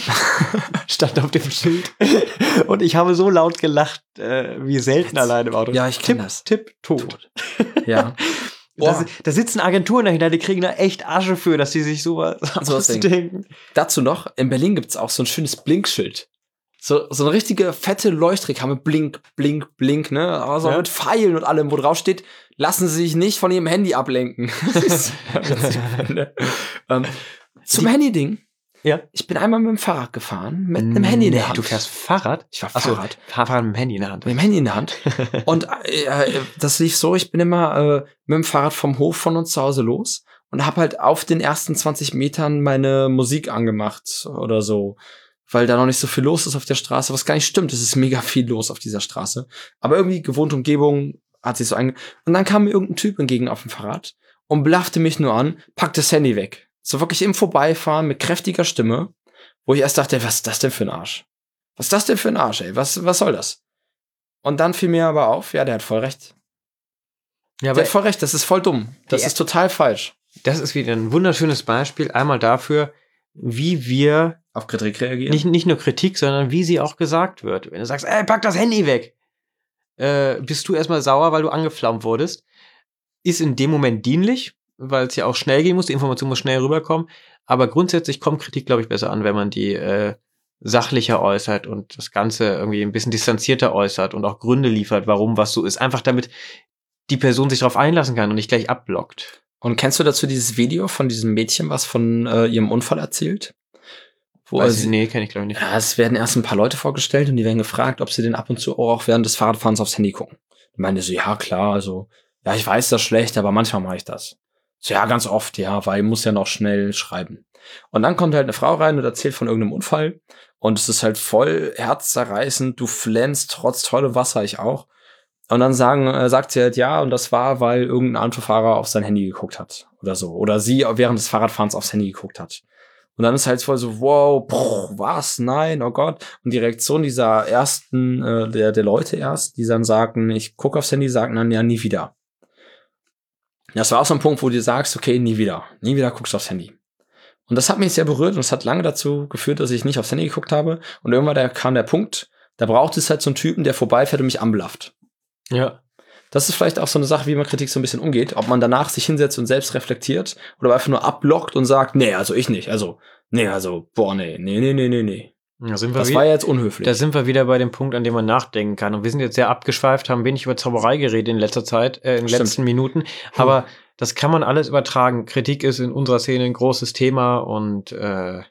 Speaker 1: Stand auf dem Schild. Und ich habe so laut gelacht, äh, wie selten
Speaker 2: Jetzt.
Speaker 1: alleine im Auto.
Speaker 2: Ja, ich kenn
Speaker 1: Tipp,
Speaker 2: das.
Speaker 1: Tipp, tot.
Speaker 2: Ja.
Speaker 1: Da,
Speaker 2: Boah.
Speaker 1: da sitzen Agenturen dahinter, die kriegen da echt Asche für, dass die sich sowas
Speaker 2: So was
Speaker 1: ausdenken.
Speaker 2: Dazu noch, in Berlin gibt's auch so ein schönes Blinkschild. So, so eine richtige fette Leuchtreklame, blink, blink, blink, ne? Also
Speaker 1: Ja.
Speaker 2: mit Pfeilen und allem, wo drauf steht, lassen Sie sich nicht von Ihrem Handy ablenken. Das ist witzig, ne? ähm, zum Handy-Ding.
Speaker 1: Ja.
Speaker 2: Ich bin einmal mit dem Fahrrad gefahren, mit einem Handy in der
Speaker 1: Nee,
Speaker 2: Hand.
Speaker 1: Du fährst Fahrrad?
Speaker 2: Ich fahr
Speaker 1: Ach so,
Speaker 2: Fahrrad.
Speaker 1: Fahrrad mit dem Handy in der Hand.
Speaker 2: Mit dem Handy in der Hand. Und äh, äh, das lief so, ich bin immer äh, mit dem Fahrrad vom Hof von uns zu Hause los und habe halt auf den ersten zwanzig Metern meine Musik angemacht oder so, weil da noch nicht so viel los ist auf der Straße, was gar nicht stimmt. Es ist mega viel los auf dieser Straße. Aber irgendwie gewohnte Umgebung hat sich so einge... Und dann kam mir irgendein Typ entgegen auf dem Fahrrad und blaffte mich nur an, packte das Handy weg. So wirklich im Vorbeifahren mit kräftiger Stimme, wo ich erst dachte, was ist das denn für ein Arsch? Was ist das denn für ein Arsch, ey? Was, was soll das? Und dann fiel mir aber auf, ja, der hat voll recht.
Speaker 1: Ja,
Speaker 2: Der hat voll recht, das ist voll dumm. Das
Speaker 1: Die-
Speaker 2: ist total falsch.
Speaker 1: das ist wieder ein wunderschönes Beispiel, einmal dafür, wie wir
Speaker 2: Auf Kritik reagieren?
Speaker 1: nicht, nicht nur Kritik, sondern wie sie auch gesagt wird. Wenn du sagst, ey, pack das Handy weg, äh, bist du erstmal sauer, weil du angeflammt wurdest. Ist in dem Moment dienlich, weil es ja auch schnell gehen muss, die Information muss schnell rüberkommen. Aber grundsätzlich kommt Kritik, glaube ich, besser an, wenn man die äh, sachlicher äußert und das Ganze irgendwie ein bisschen distanzierter äußert und auch Gründe liefert, warum was so ist. Einfach damit die Person sich darauf einlassen kann und nicht gleich abblockt.
Speaker 2: Und kennst du dazu dieses Video von diesem Mädchen, was von äh, ihrem Unfall erzählt? Wo
Speaker 1: Weiß ich,
Speaker 2: sie,
Speaker 1: nee, kenne ich glaube ich nicht.
Speaker 2: ja, es werden erst ein paar Leute vorgestellt und die werden gefragt, ob sie denn ab und zu auch während des Fahrradfahrens aufs Handy gucken. Ich meine so, ja klar, also, ja, ich weiß das schlecht, aber manchmal mache ich das. So, ja, ganz oft, ja, weil ich muss ja noch schnell schreiben. Und dann kommt halt eine Frau rein und erzählt von irgendeinem Unfall und es ist halt voll herzzerreißend, du flänzt trotz tollem Wasser, ich auch. Und dann sagen, äh, sagt sie halt, ja, und das war, weil irgendein Autofahrer auf sein Handy geguckt hat oder so. Oder sie während des Fahrradfahrens aufs Handy geguckt hat. Und dann ist halt voll so, wow, boah, was, nein, oh Gott. Und die Reaktion dieser ersten, äh, der, der Leute erst, die dann sagten, ich gucke aufs Handy, sagen dann, ja, nie wieder. Das war auch so ein Punkt, wo du sagst, okay, nie wieder. Nie wieder guckst du aufs Handy. Und das hat mich sehr berührt und es hat lange dazu geführt, dass ich nicht aufs Handy geguckt habe. Und irgendwann da kam der Punkt, da braucht es halt so einen Typen, der vorbeifährt und mich anblafft.
Speaker 1: Ja.
Speaker 2: Das ist vielleicht auch so eine Sache, wie man Kritik so ein bisschen umgeht. Ob man danach sich hinsetzt und selbst reflektiert oder einfach nur abblockt und sagt, nee, also ich nicht. Also, nee, also, boah, nee, nee, nee, nee, nee, nee.
Speaker 1: Da sind wir
Speaker 2: Das
Speaker 1: wie-
Speaker 2: war ja jetzt unhöflich.
Speaker 1: Da sind wir wieder bei dem Punkt, an dem man nachdenken kann. Und wir sind jetzt sehr abgeschweift, haben wenig über Zauberei geredet in letzter Zeit, äh, in den
Speaker 2: Stimmt.
Speaker 1: letzten Minuten. Aber das kann man alles übertragen. Kritik ist in unserer Szene ein großes Thema und äh,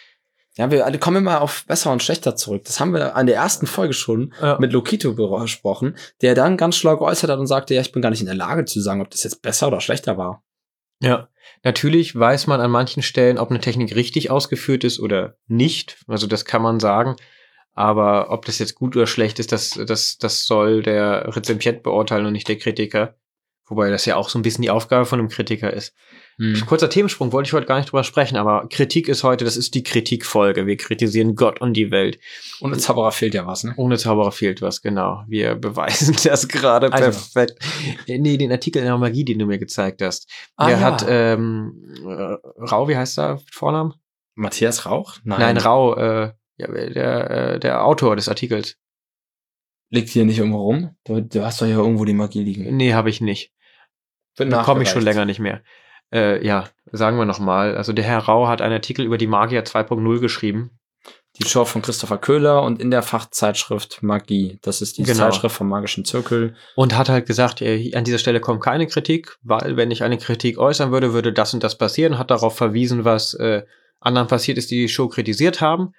Speaker 2: Ja, wir alle kommen immer auf besser und schlechter zurück. Das haben wir an der ersten Folge schon
Speaker 1: Ja.
Speaker 2: mit Lokito besprochen, der dann ganz schlau geäußert hat und sagte, ja, ich bin gar nicht in der Lage zu sagen, ob das jetzt besser oder schlechter war.
Speaker 1: ja, natürlich weiß man an manchen Stellen, ob eine Technik richtig ausgeführt ist oder nicht. Also das kann man sagen. Aber ob das jetzt gut oder schlecht ist, das, das, das soll der Rezipient beurteilen und nicht der Kritiker. Wobei das ja auch so ein bisschen die Aufgabe von einem Kritiker ist.
Speaker 2: Hm.
Speaker 1: Kurzer Themensprung, wollte ich heute gar nicht drüber sprechen, aber Kritik ist heute, das ist die Kritikfolge. Wir kritisieren Gott und die Welt.
Speaker 2: Und im Zauberer fehlt ja was, ne?
Speaker 1: Ohne Zauberer fehlt was, genau. Wir beweisen das gerade
Speaker 2: Also.
Speaker 1: perfekt. Nee, den Artikel in der Magie, den du mir gezeigt hast.
Speaker 2: Ah,
Speaker 1: der
Speaker 2: ja.
Speaker 1: hat, ähm, äh, Rau, wie heißt er? Vornamen?
Speaker 2: Matthias Rauch?
Speaker 1: Nein, Rau, äh, ja, der, äh, der Autor des Artikels.
Speaker 2: Liegt hier nicht irgendwo rum? Du, du hast doch hier irgendwo die Magie liegen.
Speaker 1: Nee, habe ich nicht.
Speaker 2: Wird
Speaker 1: Da komme ich schon
Speaker 2: nachgereicht.
Speaker 1: länger nicht mehr. Äh, ja, sagen wir noch mal. Also der Herr Rau hat einen Artikel über die Magier zwei Punkt null geschrieben.
Speaker 2: Die Show von Christopher Köhler und in der Fachzeitschrift Magie. Das ist die
Speaker 1: Genau.
Speaker 2: Zeitschrift vom Magischen Zirkel.
Speaker 1: Und hat halt gesagt, äh, an dieser Stelle kommt keine Kritik, weil wenn ich eine Kritik äußern würde, würde das und das passieren. Hat darauf verwiesen, was äh, anderen passiert ist, die die Show kritisiert haben.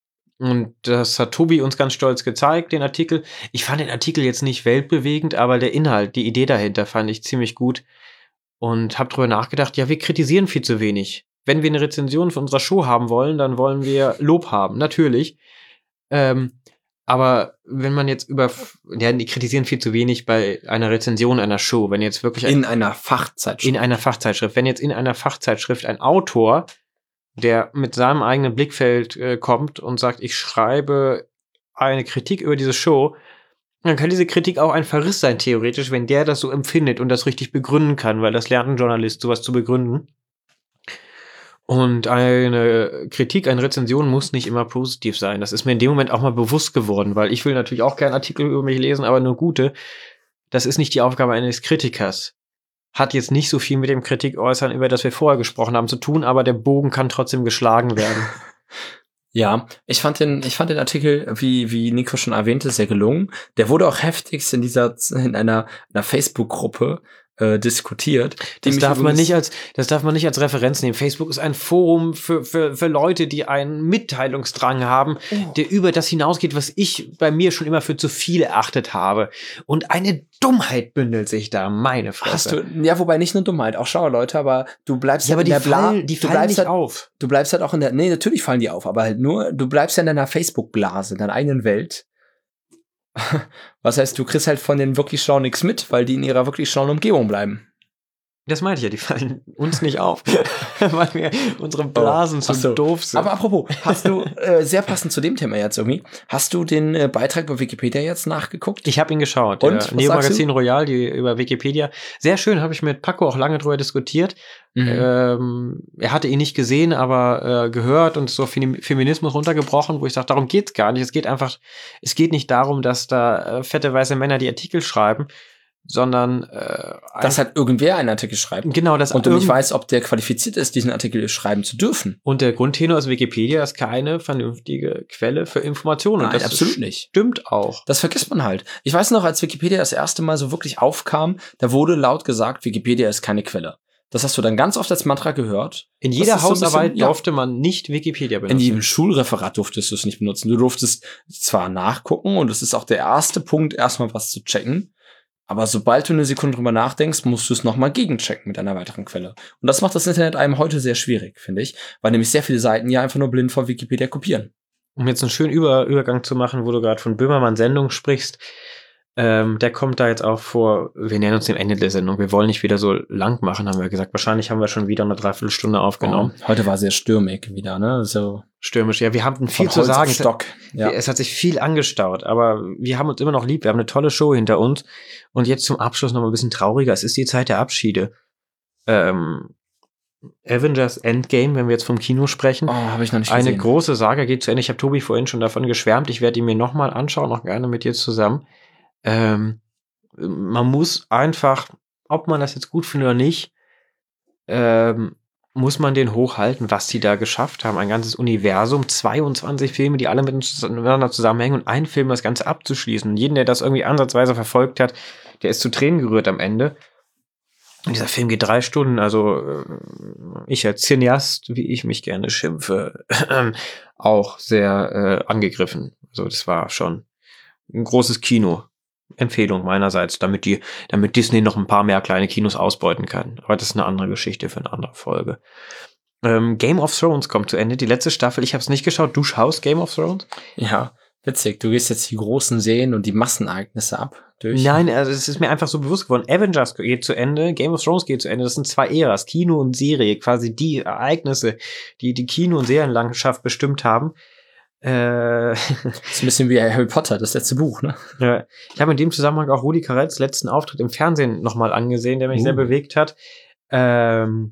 Speaker 1: Und das hat Tobi uns ganz stolz gezeigt, den Artikel. Ich fand den Artikel jetzt nicht weltbewegend, aber der Inhalt, die Idee dahinter fand ich ziemlich gut. und habe drüber nachgedacht, ja, wir kritisieren viel zu wenig. Wenn wir eine Rezension von unserer Show haben wollen, dann wollen wir Lob haben, natürlich. Ähm, aber wenn man jetzt über, ja, die kritisieren viel zu wenig bei einer Rezension einer Show, wenn jetzt wirklich ein,
Speaker 2: In einer Fachzeitschrift.
Speaker 1: in einer Fachzeitschrift, wenn jetzt in einer Fachzeitschrift ein Autor, der mit seinem eigenen Blickfeld äh, kommt und sagt, ich schreibe eine Kritik über diese Show, dann kann diese Kritik auch ein Verriss sein, theoretisch, wenn der das so empfindet und das richtig begründen kann, weil das lernt ein Journalist, sowas zu begründen. Und eine Kritik, eine Rezension muss nicht immer positiv sein. Das ist mir in dem Moment auch mal bewusst geworden, weil ich will natürlich auch gerne Artikel über mich lesen, aber nur gute. Das ist nicht die Aufgabe eines Kritikers. Hat jetzt nicht so viel mit dem Kritikäußern, über das wir vorher gesprochen haben, zu tun, aber der Bogen kann trotzdem geschlagen werden.
Speaker 2: Ja, ich fand den, ich fand den Artikel, wie, wie Nico schon erwähnte, sehr gelungen. Der wurde auch heftigst in dieser, in einer, einer Facebook-Gruppe äh, diskutiert.
Speaker 1: Das darf man nicht als, das darf man nicht als Referenz nehmen. Facebook ist ein Forum für, für, für Leute, die einen Mitteilungsdrang haben, oh. der über das hinausgeht, was ich bei mir schon immer für zu viel erachtet habe. Und eine Dummheit bündelt sich da, meine Fresse.
Speaker 2: Hast du, ja, wobei nicht nur Dummheit, auch schlaue Leute, aber du bleibst
Speaker 1: ja,
Speaker 2: halt
Speaker 1: aber
Speaker 2: in
Speaker 1: die
Speaker 2: der
Speaker 1: fallen,
Speaker 2: Blase.
Speaker 1: Die fallen nicht
Speaker 2: halt,
Speaker 1: auf.
Speaker 2: Du bleibst halt auch in der, nee, natürlich fallen die auf, aber halt nur, du bleibst ja in deiner Facebook-Blase, in deiner eigenen Welt. Was heißt, du kriegst halt von den wirklich Schlauen nichts mit, weil die in ihrer wirklich schlauen Umgebung bleiben.
Speaker 1: Das meinte ich ja, die fallen uns nicht auf, weil wir unsere Blasen oh, so doof sind.
Speaker 2: Aber apropos, hast du, äh, sehr passend zu dem Thema jetzt irgendwie, hast du den äh, Beitrag bei Wikipedia jetzt nachgeguckt?
Speaker 1: Ich habe ihn geschaut. Und? Neo Magazin Royal, die über Wikipedia. Sehr schön, habe ich mit Paco auch lange drüber diskutiert. Mhm. Ähm, er hatte ihn nicht gesehen, aber äh, gehört und so Feminismus runtergebrochen, wo ich sage, darum geht's gar nicht. Es geht einfach, es geht nicht darum, dass da äh, fette weiße Männer die Artikel schreiben, sondern äh,
Speaker 2: dass halt irgendwer einen Artikel schreibt.
Speaker 1: Genau, das
Speaker 2: und du nicht weißt, ob der qualifiziert ist, diesen Artikel schreiben zu dürfen.
Speaker 1: Und der Grundtenor ist, Wikipedia ist keine vernünftige Quelle für Informationen.
Speaker 2: Nein,
Speaker 1: das
Speaker 2: absolut nicht.
Speaker 1: Stimmt auch.
Speaker 2: Das vergisst man halt. Ich weiß noch, als Wikipedia das erste Mal so wirklich aufkam, da wurde laut gesagt, Wikipedia ist keine Quelle. Das hast du dann ganz oft als Mantra gehört.
Speaker 1: In jeder Hausarbeit so bisschen, durfte ja. man nicht Wikipedia benutzen.
Speaker 2: In jedem Schulreferat durftest du es nicht benutzen. Du durftest zwar nachgucken und das ist auch der erste Punkt, erstmal was zu checken. Aber sobald du eine Sekunde drüber nachdenkst, musst du es nochmal gegenchecken mit einer weiteren Quelle. Und das macht das Internet einem heute sehr schwierig, finde ich. Weil nämlich sehr viele Seiten ja einfach nur blind von Wikipedia kopieren.
Speaker 1: Um jetzt einen schönen Über- Übergang zu machen, wo du gerade von Böhmermann Sendung sprichst, ähm, der kommt da jetzt auch vor, wir nähern uns dem Ende der Sendung. Wir wollen nicht wieder so lang machen, haben wir gesagt. Wahrscheinlich haben wir schon wieder eine Dreiviertelstunde aufgenommen.
Speaker 2: Oh, heute war sehr stürmig wieder, ne? So
Speaker 1: stürmisch. Ja, wir haben viel zu sagen.
Speaker 2: Stock. Ja.
Speaker 1: Es hat sich viel angestaut, aber wir haben uns immer noch lieb. Wir haben eine tolle Show hinter uns. Und jetzt zum Abschluss noch mal ein bisschen trauriger. Es ist die Zeit der Abschiede. Ähm, Avengers Endgame, wenn wir jetzt vom Kino sprechen.
Speaker 2: Oh, habe ich noch nicht
Speaker 1: gesehen.
Speaker 2: Eine
Speaker 1: große Saga geht zu Ende. Ich habe Tobi vorhin schon davon geschwärmt. Ich werde ihn mir noch mal anschauen, auch gerne mit dir zusammen. Ähm, man muss einfach, ob man das jetzt gut findet oder nicht, ähm, muss man den hochhalten, was die da geschafft haben. Ein ganzes Universum, zweiundzwanzig Filme, die alle miteinander zusammenhängen und ein Film das Ganze abzuschließen. Und jeden, der das irgendwie ansatzweise verfolgt hat, der ist zu Tränen gerührt am Ende. Und dieser Film geht drei Stunden, also ich als Cineast, wie ich mich gerne schimpfe, auch sehr äh, angegriffen. Also das war schon ein großes Kino. Empfehlung meinerseits, damit die, damit Disney noch ein paar mehr kleine Kinos ausbeuten kann. Aber das ist eine andere Geschichte für eine andere Folge. Ähm, Game of Thrones kommt zu Ende, die letzte Staffel. Ich habe es nicht geschaut. Du schaust Game of Thrones?
Speaker 2: Ja, witzig. Du gehst jetzt die großen Serien und die Massenereignisse ab. Durch.
Speaker 1: Nein, also es ist mir einfach so bewusst geworden. Avengers geht zu Ende, Game of Thrones geht zu Ende. Das sind zwei Äras, Kino und Serie, quasi die Ereignisse, die die Kino- und Serienlandschaft bestimmt haben. Äh,
Speaker 2: das ist ein bisschen wie Harry Potter, das letzte Buch, ne?
Speaker 1: Ja, ich habe in dem Zusammenhang auch Rudi Carells letzten Auftritt im Fernsehen nochmal angesehen, der mich uh. sehr bewegt hat. Ähm,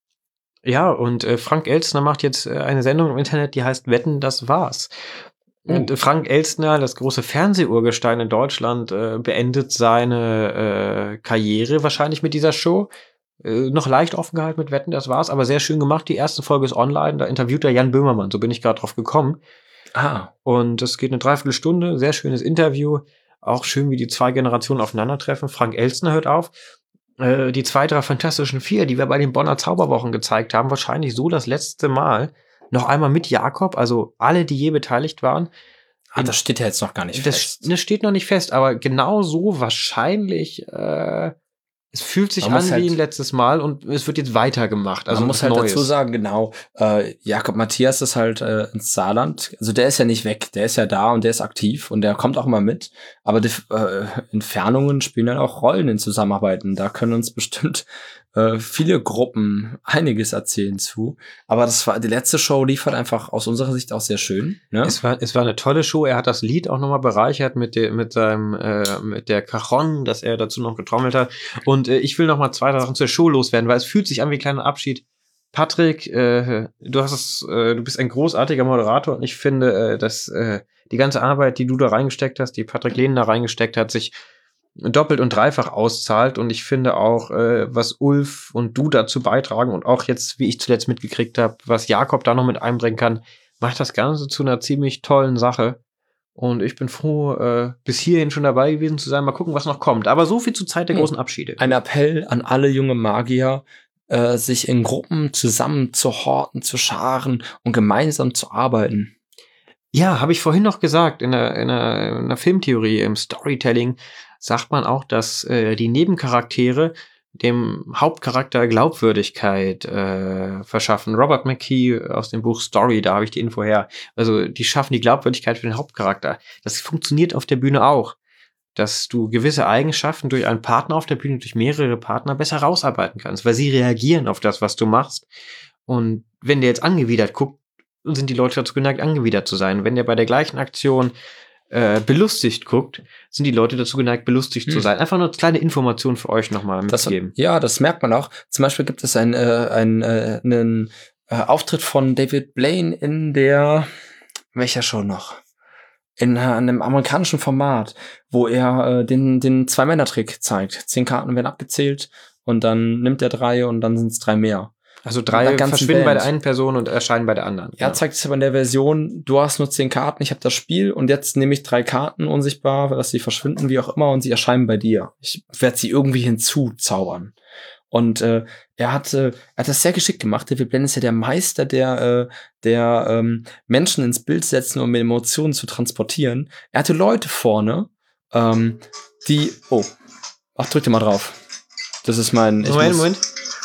Speaker 1: ja, und äh, Frank Elstner macht jetzt äh, eine Sendung im Internet, die heißt Wetten, das war's. Uh. Und äh, Frank Elstner, das große Fernsehurgestein in Deutschland, äh, beendet seine äh, Karriere wahrscheinlich mit dieser Show. Äh, noch leicht offen gehalten mit Wetten, das war's, aber sehr schön gemacht. Die erste Folge ist online, da interviewt er Jan Böhmermann, so bin ich gerade drauf gekommen.
Speaker 2: Ah.
Speaker 1: Und es geht eine Dreiviertelstunde, sehr schönes Interview. Auch schön, wie die zwei Generationen aufeinandertreffen. Frank Elstner hört auf. Äh, die zwei, drei Fantastischen Vier, die wir bei den Bonner Zauberwochen gezeigt haben, wahrscheinlich so das letzte Mal. Noch einmal mit Jakob, also alle, die je beteiligt waren.
Speaker 2: Ah, das steht ja jetzt noch gar nicht
Speaker 1: das,
Speaker 2: fest.
Speaker 1: Das steht noch nicht fest, aber genau so wahrscheinlich äh, Es fühlt sich
Speaker 2: Man
Speaker 1: an
Speaker 2: muss
Speaker 1: wie
Speaker 2: halt-
Speaker 1: ein letztes Mal und es wird jetzt weitergemacht. Also
Speaker 2: Man muss
Speaker 1: was
Speaker 2: halt
Speaker 1: Neues.
Speaker 2: dazu sagen, genau, äh, Jakob Matthias ist halt äh, ins Saarland. Also der ist ja nicht weg, der ist ja da und der ist aktiv und der kommt auch immer mit. Aber die äh, Entfernungen spielen dann auch Rollen in Zusammenarbeiten. Da können uns bestimmt äh, viele Gruppen einiges erzählen zu. Aber das war die letzte Show, lief halt einfach aus unserer Sicht auch sehr schön. Ne?
Speaker 1: Es war, es war eine tolle Show. Er hat das Lied auch nochmal bereichert mit der, mit seinem, äh, mit der Cajon, dass er dazu noch getrommelt hat. Und äh, ich will noch mal zwei Sachen zur Show loswerden, weil es fühlt sich an wie ein kleiner Abschied. Patrick, äh, du hast es, äh, du bist ein großartiger Moderator und ich finde, äh, dass äh, die ganze Arbeit, die du da reingesteckt hast, die Patrick Lehnen da reingesteckt hat, sich doppelt und dreifach auszahlt. Und ich finde auch, äh, was Ulf und du dazu beitragen und auch jetzt, wie ich zuletzt mitgekriegt habe, was Jakob da noch mit einbringen kann, macht das Ganze zu einer ziemlich tollen Sache. Und ich bin froh, äh, bis hierhin schon dabei gewesen zu sein. Mal gucken, was noch kommt. Aber so viel zur Zeit der großen Abschiede.
Speaker 2: Ein Appell an alle junge Magier, äh, sich in Gruppen zusammen zu horten, zu scharen und gemeinsam zu arbeiten.
Speaker 1: Ja, habe ich vorhin noch gesagt, in der, in der, in der Filmtheorie, im Storytelling, sagt man auch, dass äh, die Nebencharaktere dem Hauptcharakter Glaubwürdigkeit äh, verschaffen. Robert McKee aus dem Buch Story, da habe ich die Info her. Also die schaffen die Glaubwürdigkeit für den Hauptcharakter. Das funktioniert auf der Bühne auch, dass du gewisse Eigenschaften durch einen Partner auf der Bühne, durch mehrere Partner besser rausarbeiten kannst, weil sie reagieren auf das, was du machst. Und wenn der jetzt angewidert guckt, sind die Leute dazu geneigt, angewidert zu sein. Wenn der bei der gleichen Aktion äh, belustigt guckt, sind die Leute dazu geneigt, belustigt hm. zu sein. Einfach nur eine kleine Information für euch nochmal mitgeben.
Speaker 2: Das, ja, das merkt man auch. Zum Beispiel gibt es ein, äh, ein, äh, einen äh, Auftritt von David Blaine in der, welcher Show noch? In äh, einem amerikanischen Format, wo er äh, den, den Zwei-Männer-Trick zeigt. Zehn Karten werden abgezählt und dann nimmt er drei und dann sind es drei mehr.
Speaker 1: Also drei verschwinden bei der einen Person und erscheinen bei der anderen.
Speaker 2: Er
Speaker 1: genau.
Speaker 2: zeigt es aber in der Version, du hast nur zehn Karten, ich habe das Spiel und jetzt nehme ich drei Karten unsichtbar, dass sie verschwinden, wie auch immer, und sie erscheinen bei dir. Ich werde sie irgendwie hinzuzaubern. Und äh, er hat, äh, er hat das sehr geschickt gemacht. David Blaine ist ja der Meister der, äh, der ähm, Menschen ins Bild setzen, um Emotionen zu transportieren. Er hatte Leute vorne, ähm, die, oh, ach, drück dir mal drauf. Das ist mein... Ich
Speaker 1: Moment,
Speaker 2: muss,
Speaker 1: Moment.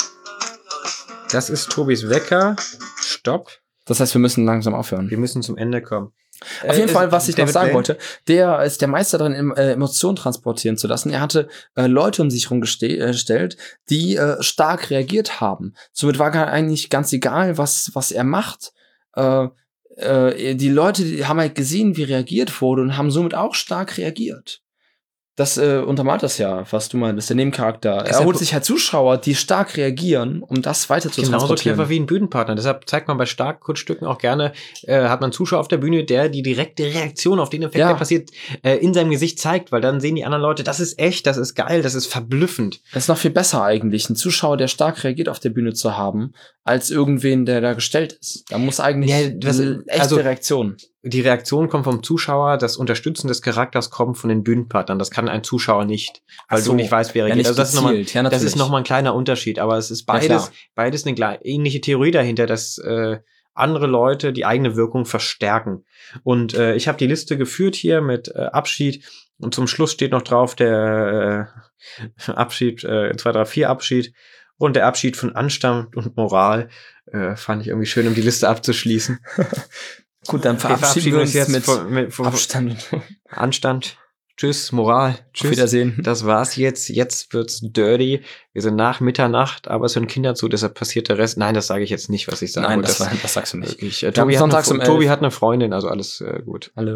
Speaker 1: Das ist Tobis Wecker. Stopp.
Speaker 2: Das heißt, wir müssen langsam aufhören.
Speaker 1: Wir müssen zum Ende kommen.
Speaker 2: Auf jeden
Speaker 1: äh,
Speaker 2: Fall, was ich noch
Speaker 1: David
Speaker 2: sagen
Speaker 1: Blaine?
Speaker 2: wollte, der ist der Meister darin, äh, Emotionen transportieren zu lassen. Er hatte äh, Leute um sich herum geste- äh, gestellt, die äh, stark reagiert haben. Somit war gar eigentlich ganz egal, was was er macht. Äh, äh, die Leute, die haben halt gesehen, wie reagiert wurde und haben somit auch stark reagiert. Das äh, untermalt das ja, was du meinst, der Nebencharakter. Er
Speaker 1: Deshalb-
Speaker 2: holt sich halt Zuschauer, die stark reagieren, um das weiter zu
Speaker 1: Genauso
Speaker 2: transportieren.
Speaker 1: clever wie ein Bühnenpartner. Deshalb zeigt man bei Starkkunststücken auch gerne, äh, hat man einen Zuschauer auf der Bühne, der die direkte Reaktion auf den Effekt,
Speaker 2: Ja.
Speaker 1: der passiert, äh, in seinem Gesicht zeigt, weil dann sehen die anderen Leute, das ist echt, das ist geil, das ist verblüffend.
Speaker 2: Das ist noch viel besser eigentlich, einen Zuschauer, der stark reagiert auf der Bühne zu haben, als irgendwen, der da gestellt ist. Da muss eigentlich
Speaker 1: Ja, was-
Speaker 2: eine echte
Speaker 1: also-
Speaker 2: Reaktion.
Speaker 1: Die Reaktion kommt vom Zuschauer, das Unterstützen des Charakters kommt von den Bühnenpartnern. Das kann ein Zuschauer nicht, weil
Speaker 2: Ach so.
Speaker 1: du nicht weißt, wer
Speaker 2: Ja,
Speaker 1: reagiert.
Speaker 2: nicht
Speaker 1: Also das ist nochmal,
Speaker 2: gezielt. Ja,
Speaker 1: das
Speaker 2: natürlich.
Speaker 1: ist noch mal ein kleiner Unterschied, aber es ist
Speaker 2: Ja,
Speaker 1: beides,
Speaker 2: klar.
Speaker 1: beides eine gle- ähnliche Theorie dahinter, dass äh, andere Leute die eigene Wirkung verstärken. Und äh, ich habe die Liste geführt hier mit äh, Abschied und zum Schluss steht noch drauf der äh, Abschied, äh, zwei, drei, vier Abschied und der Abschied von Anstand und Moral. Äh, fand ich irgendwie schön, um die Liste abzuschließen.
Speaker 2: Gut, dann
Speaker 1: Wir
Speaker 2: verabschieden wir uns
Speaker 1: jetzt
Speaker 2: mit
Speaker 1: von, mit, von
Speaker 2: Abstand.
Speaker 1: Anstand. Tschüss, Moral.
Speaker 2: Auf
Speaker 1: Tschüss.
Speaker 2: Wiedersehen.
Speaker 1: Das war's jetzt. Jetzt wird's dirty. Wir sind nach Mitternacht, aber es hören Kinder zu, deshalb passiert der Rest. Nein, das sage ich jetzt nicht, was ich sage.
Speaker 2: Nein,
Speaker 1: wollte.
Speaker 2: das, war, das sagst du nicht.
Speaker 1: Ich, äh,
Speaker 2: Wir haben
Speaker 1: Tobi, hat
Speaker 2: sonntags
Speaker 1: eine,
Speaker 2: um
Speaker 1: Tobi
Speaker 2: elf.
Speaker 1: hat eine Freundin, also alles äh, gut.
Speaker 2: Hallo.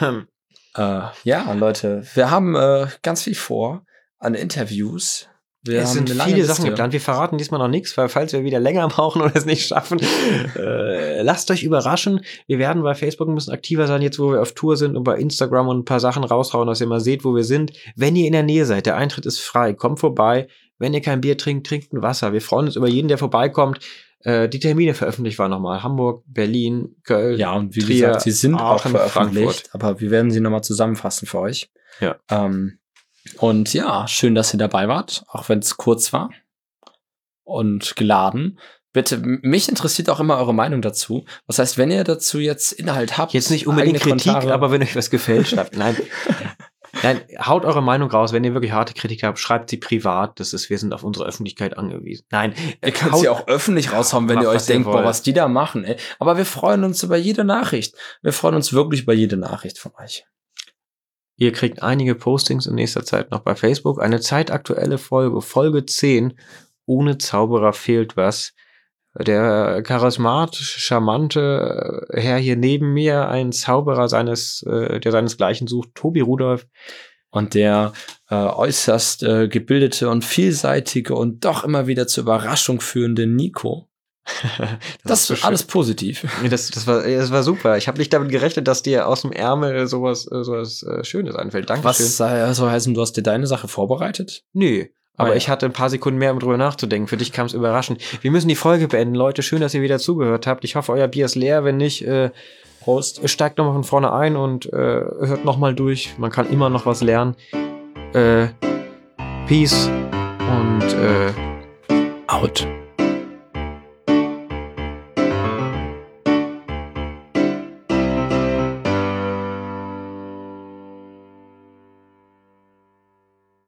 Speaker 2: äh, ja, Leute, wir haben äh, ganz viel vor an Interviews. Wir
Speaker 1: es
Speaker 2: haben
Speaker 1: sind
Speaker 2: eine lange
Speaker 1: viele Sachen
Speaker 2: Liste.
Speaker 1: geplant. Wir verraten diesmal noch nichts, weil falls wir wieder länger brauchen oder es nicht schaffen, äh, lasst euch überraschen. Wir werden bei Facebook ein bisschen aktiver sein, jetzt wo wir auf Tour sind, und bei Instagram und ein paar Sachen raushauen, dass ihr mal seht, wo wir sind. Wenn ihr in der Nähe seid, der Eintritt ist frei, kommt vorbei. Wenn ihr kein Bier trinkt, trinkt ein Wasser. Wir freuen uns über jeden, der vorbeikommt. Äh, die Termine veröffentlicht waren nochmal. Hamburg, Berlin, Köln.
Speaker 2: Ja, und wie
Speaker 1: Trier,
Speaker 2: gesagt, sie sind auch
Speaker 1: Aachen,
Speaker 2: veröffentlicht,
Speaker 1: Frankfurt.
Speaker 2: aber wir werden sie nochmal zusammenfassen für euch.
Speaker 1: Ja.
Speaker 2: Ähm, und ja, schön, dass ihr dabei wart, auch wenn es kurz war und geladen. Bitte, mich interessiert auch immer eure Meinung dazu. Das heißt, wenn ihr dazu jetzt Inhalt habt,
Speaker 1: Jetzt nicht unbedingt
Speaker 2: eigene
Speaker 1: Kritik,
Speaker 2: Kommentare-
Speaker 1: aber wenn euch was gefällt, schreibt. Nein. Nein, haut eure Meinung raus. Wenn ihr wirklich harte Kritik habt, schreibt sie privat. Das ist, wir sind auf unsere Öffentlichkeit angewiesen. Nein,
Speaker 2: ihr könnt sie auch öffentlich raushauen, wenn
Speaker 1: macht,
Speaker 2: ihr euch
Speaker 1: was ihr
Speaker 2: denkt, boah,
Speaker 1: wollt.
Speaker 2: was die da machen, ey. Aber wir freuen uns über jede Nachricht. Wir freuen uns wirklich über jede Nachricht von euch.
Speaker 1: Ihr kriegt einige Postings in nächster Zeit noch bei Facebook. Eine zeitaktuelle Folge, Folge zehn. Ohne Zauberer fehlt was. Der charismatisch charmante Herr hier neben mir, ein Zauberer seines, äh, der seinesgleichen sucht, Tobi Rudolph.
Speaker 2: Und der äh, äußerst äh, gebildete und vielseitige und doch immer wieder zur Überraschung führende Nico. Das, das ist so alles positiv.
Speaker 1: Das, das, war, das war super. Ich habe nicht damit gerechnet, dass dir aus dem Ärmel sowas, sowas äh, Schönes einfällt. Dankeschön.
Speaker 2: Was soll so heißen, du hast dir deine Sache vorbereitet?
Speaker 1: Nö. Aber
Speaker 2: ah, ja.
Speaker 1: ich hatte ein paar Sekunden mehr, um drüber nachzudenken. Für dich kam es überraschend. Wir müssen die Folge beenden, Leute. Schön, dass ihr wieder zugehört habt. Ich hoffe, euer Bier ist leer. Wenn nicht, äh, Prost. Steigt nochmal von vorne ein und äh, hört nochmal durch. Man kann immer noch was lernen. Äh, Peace und äh,
Speaker 2: out.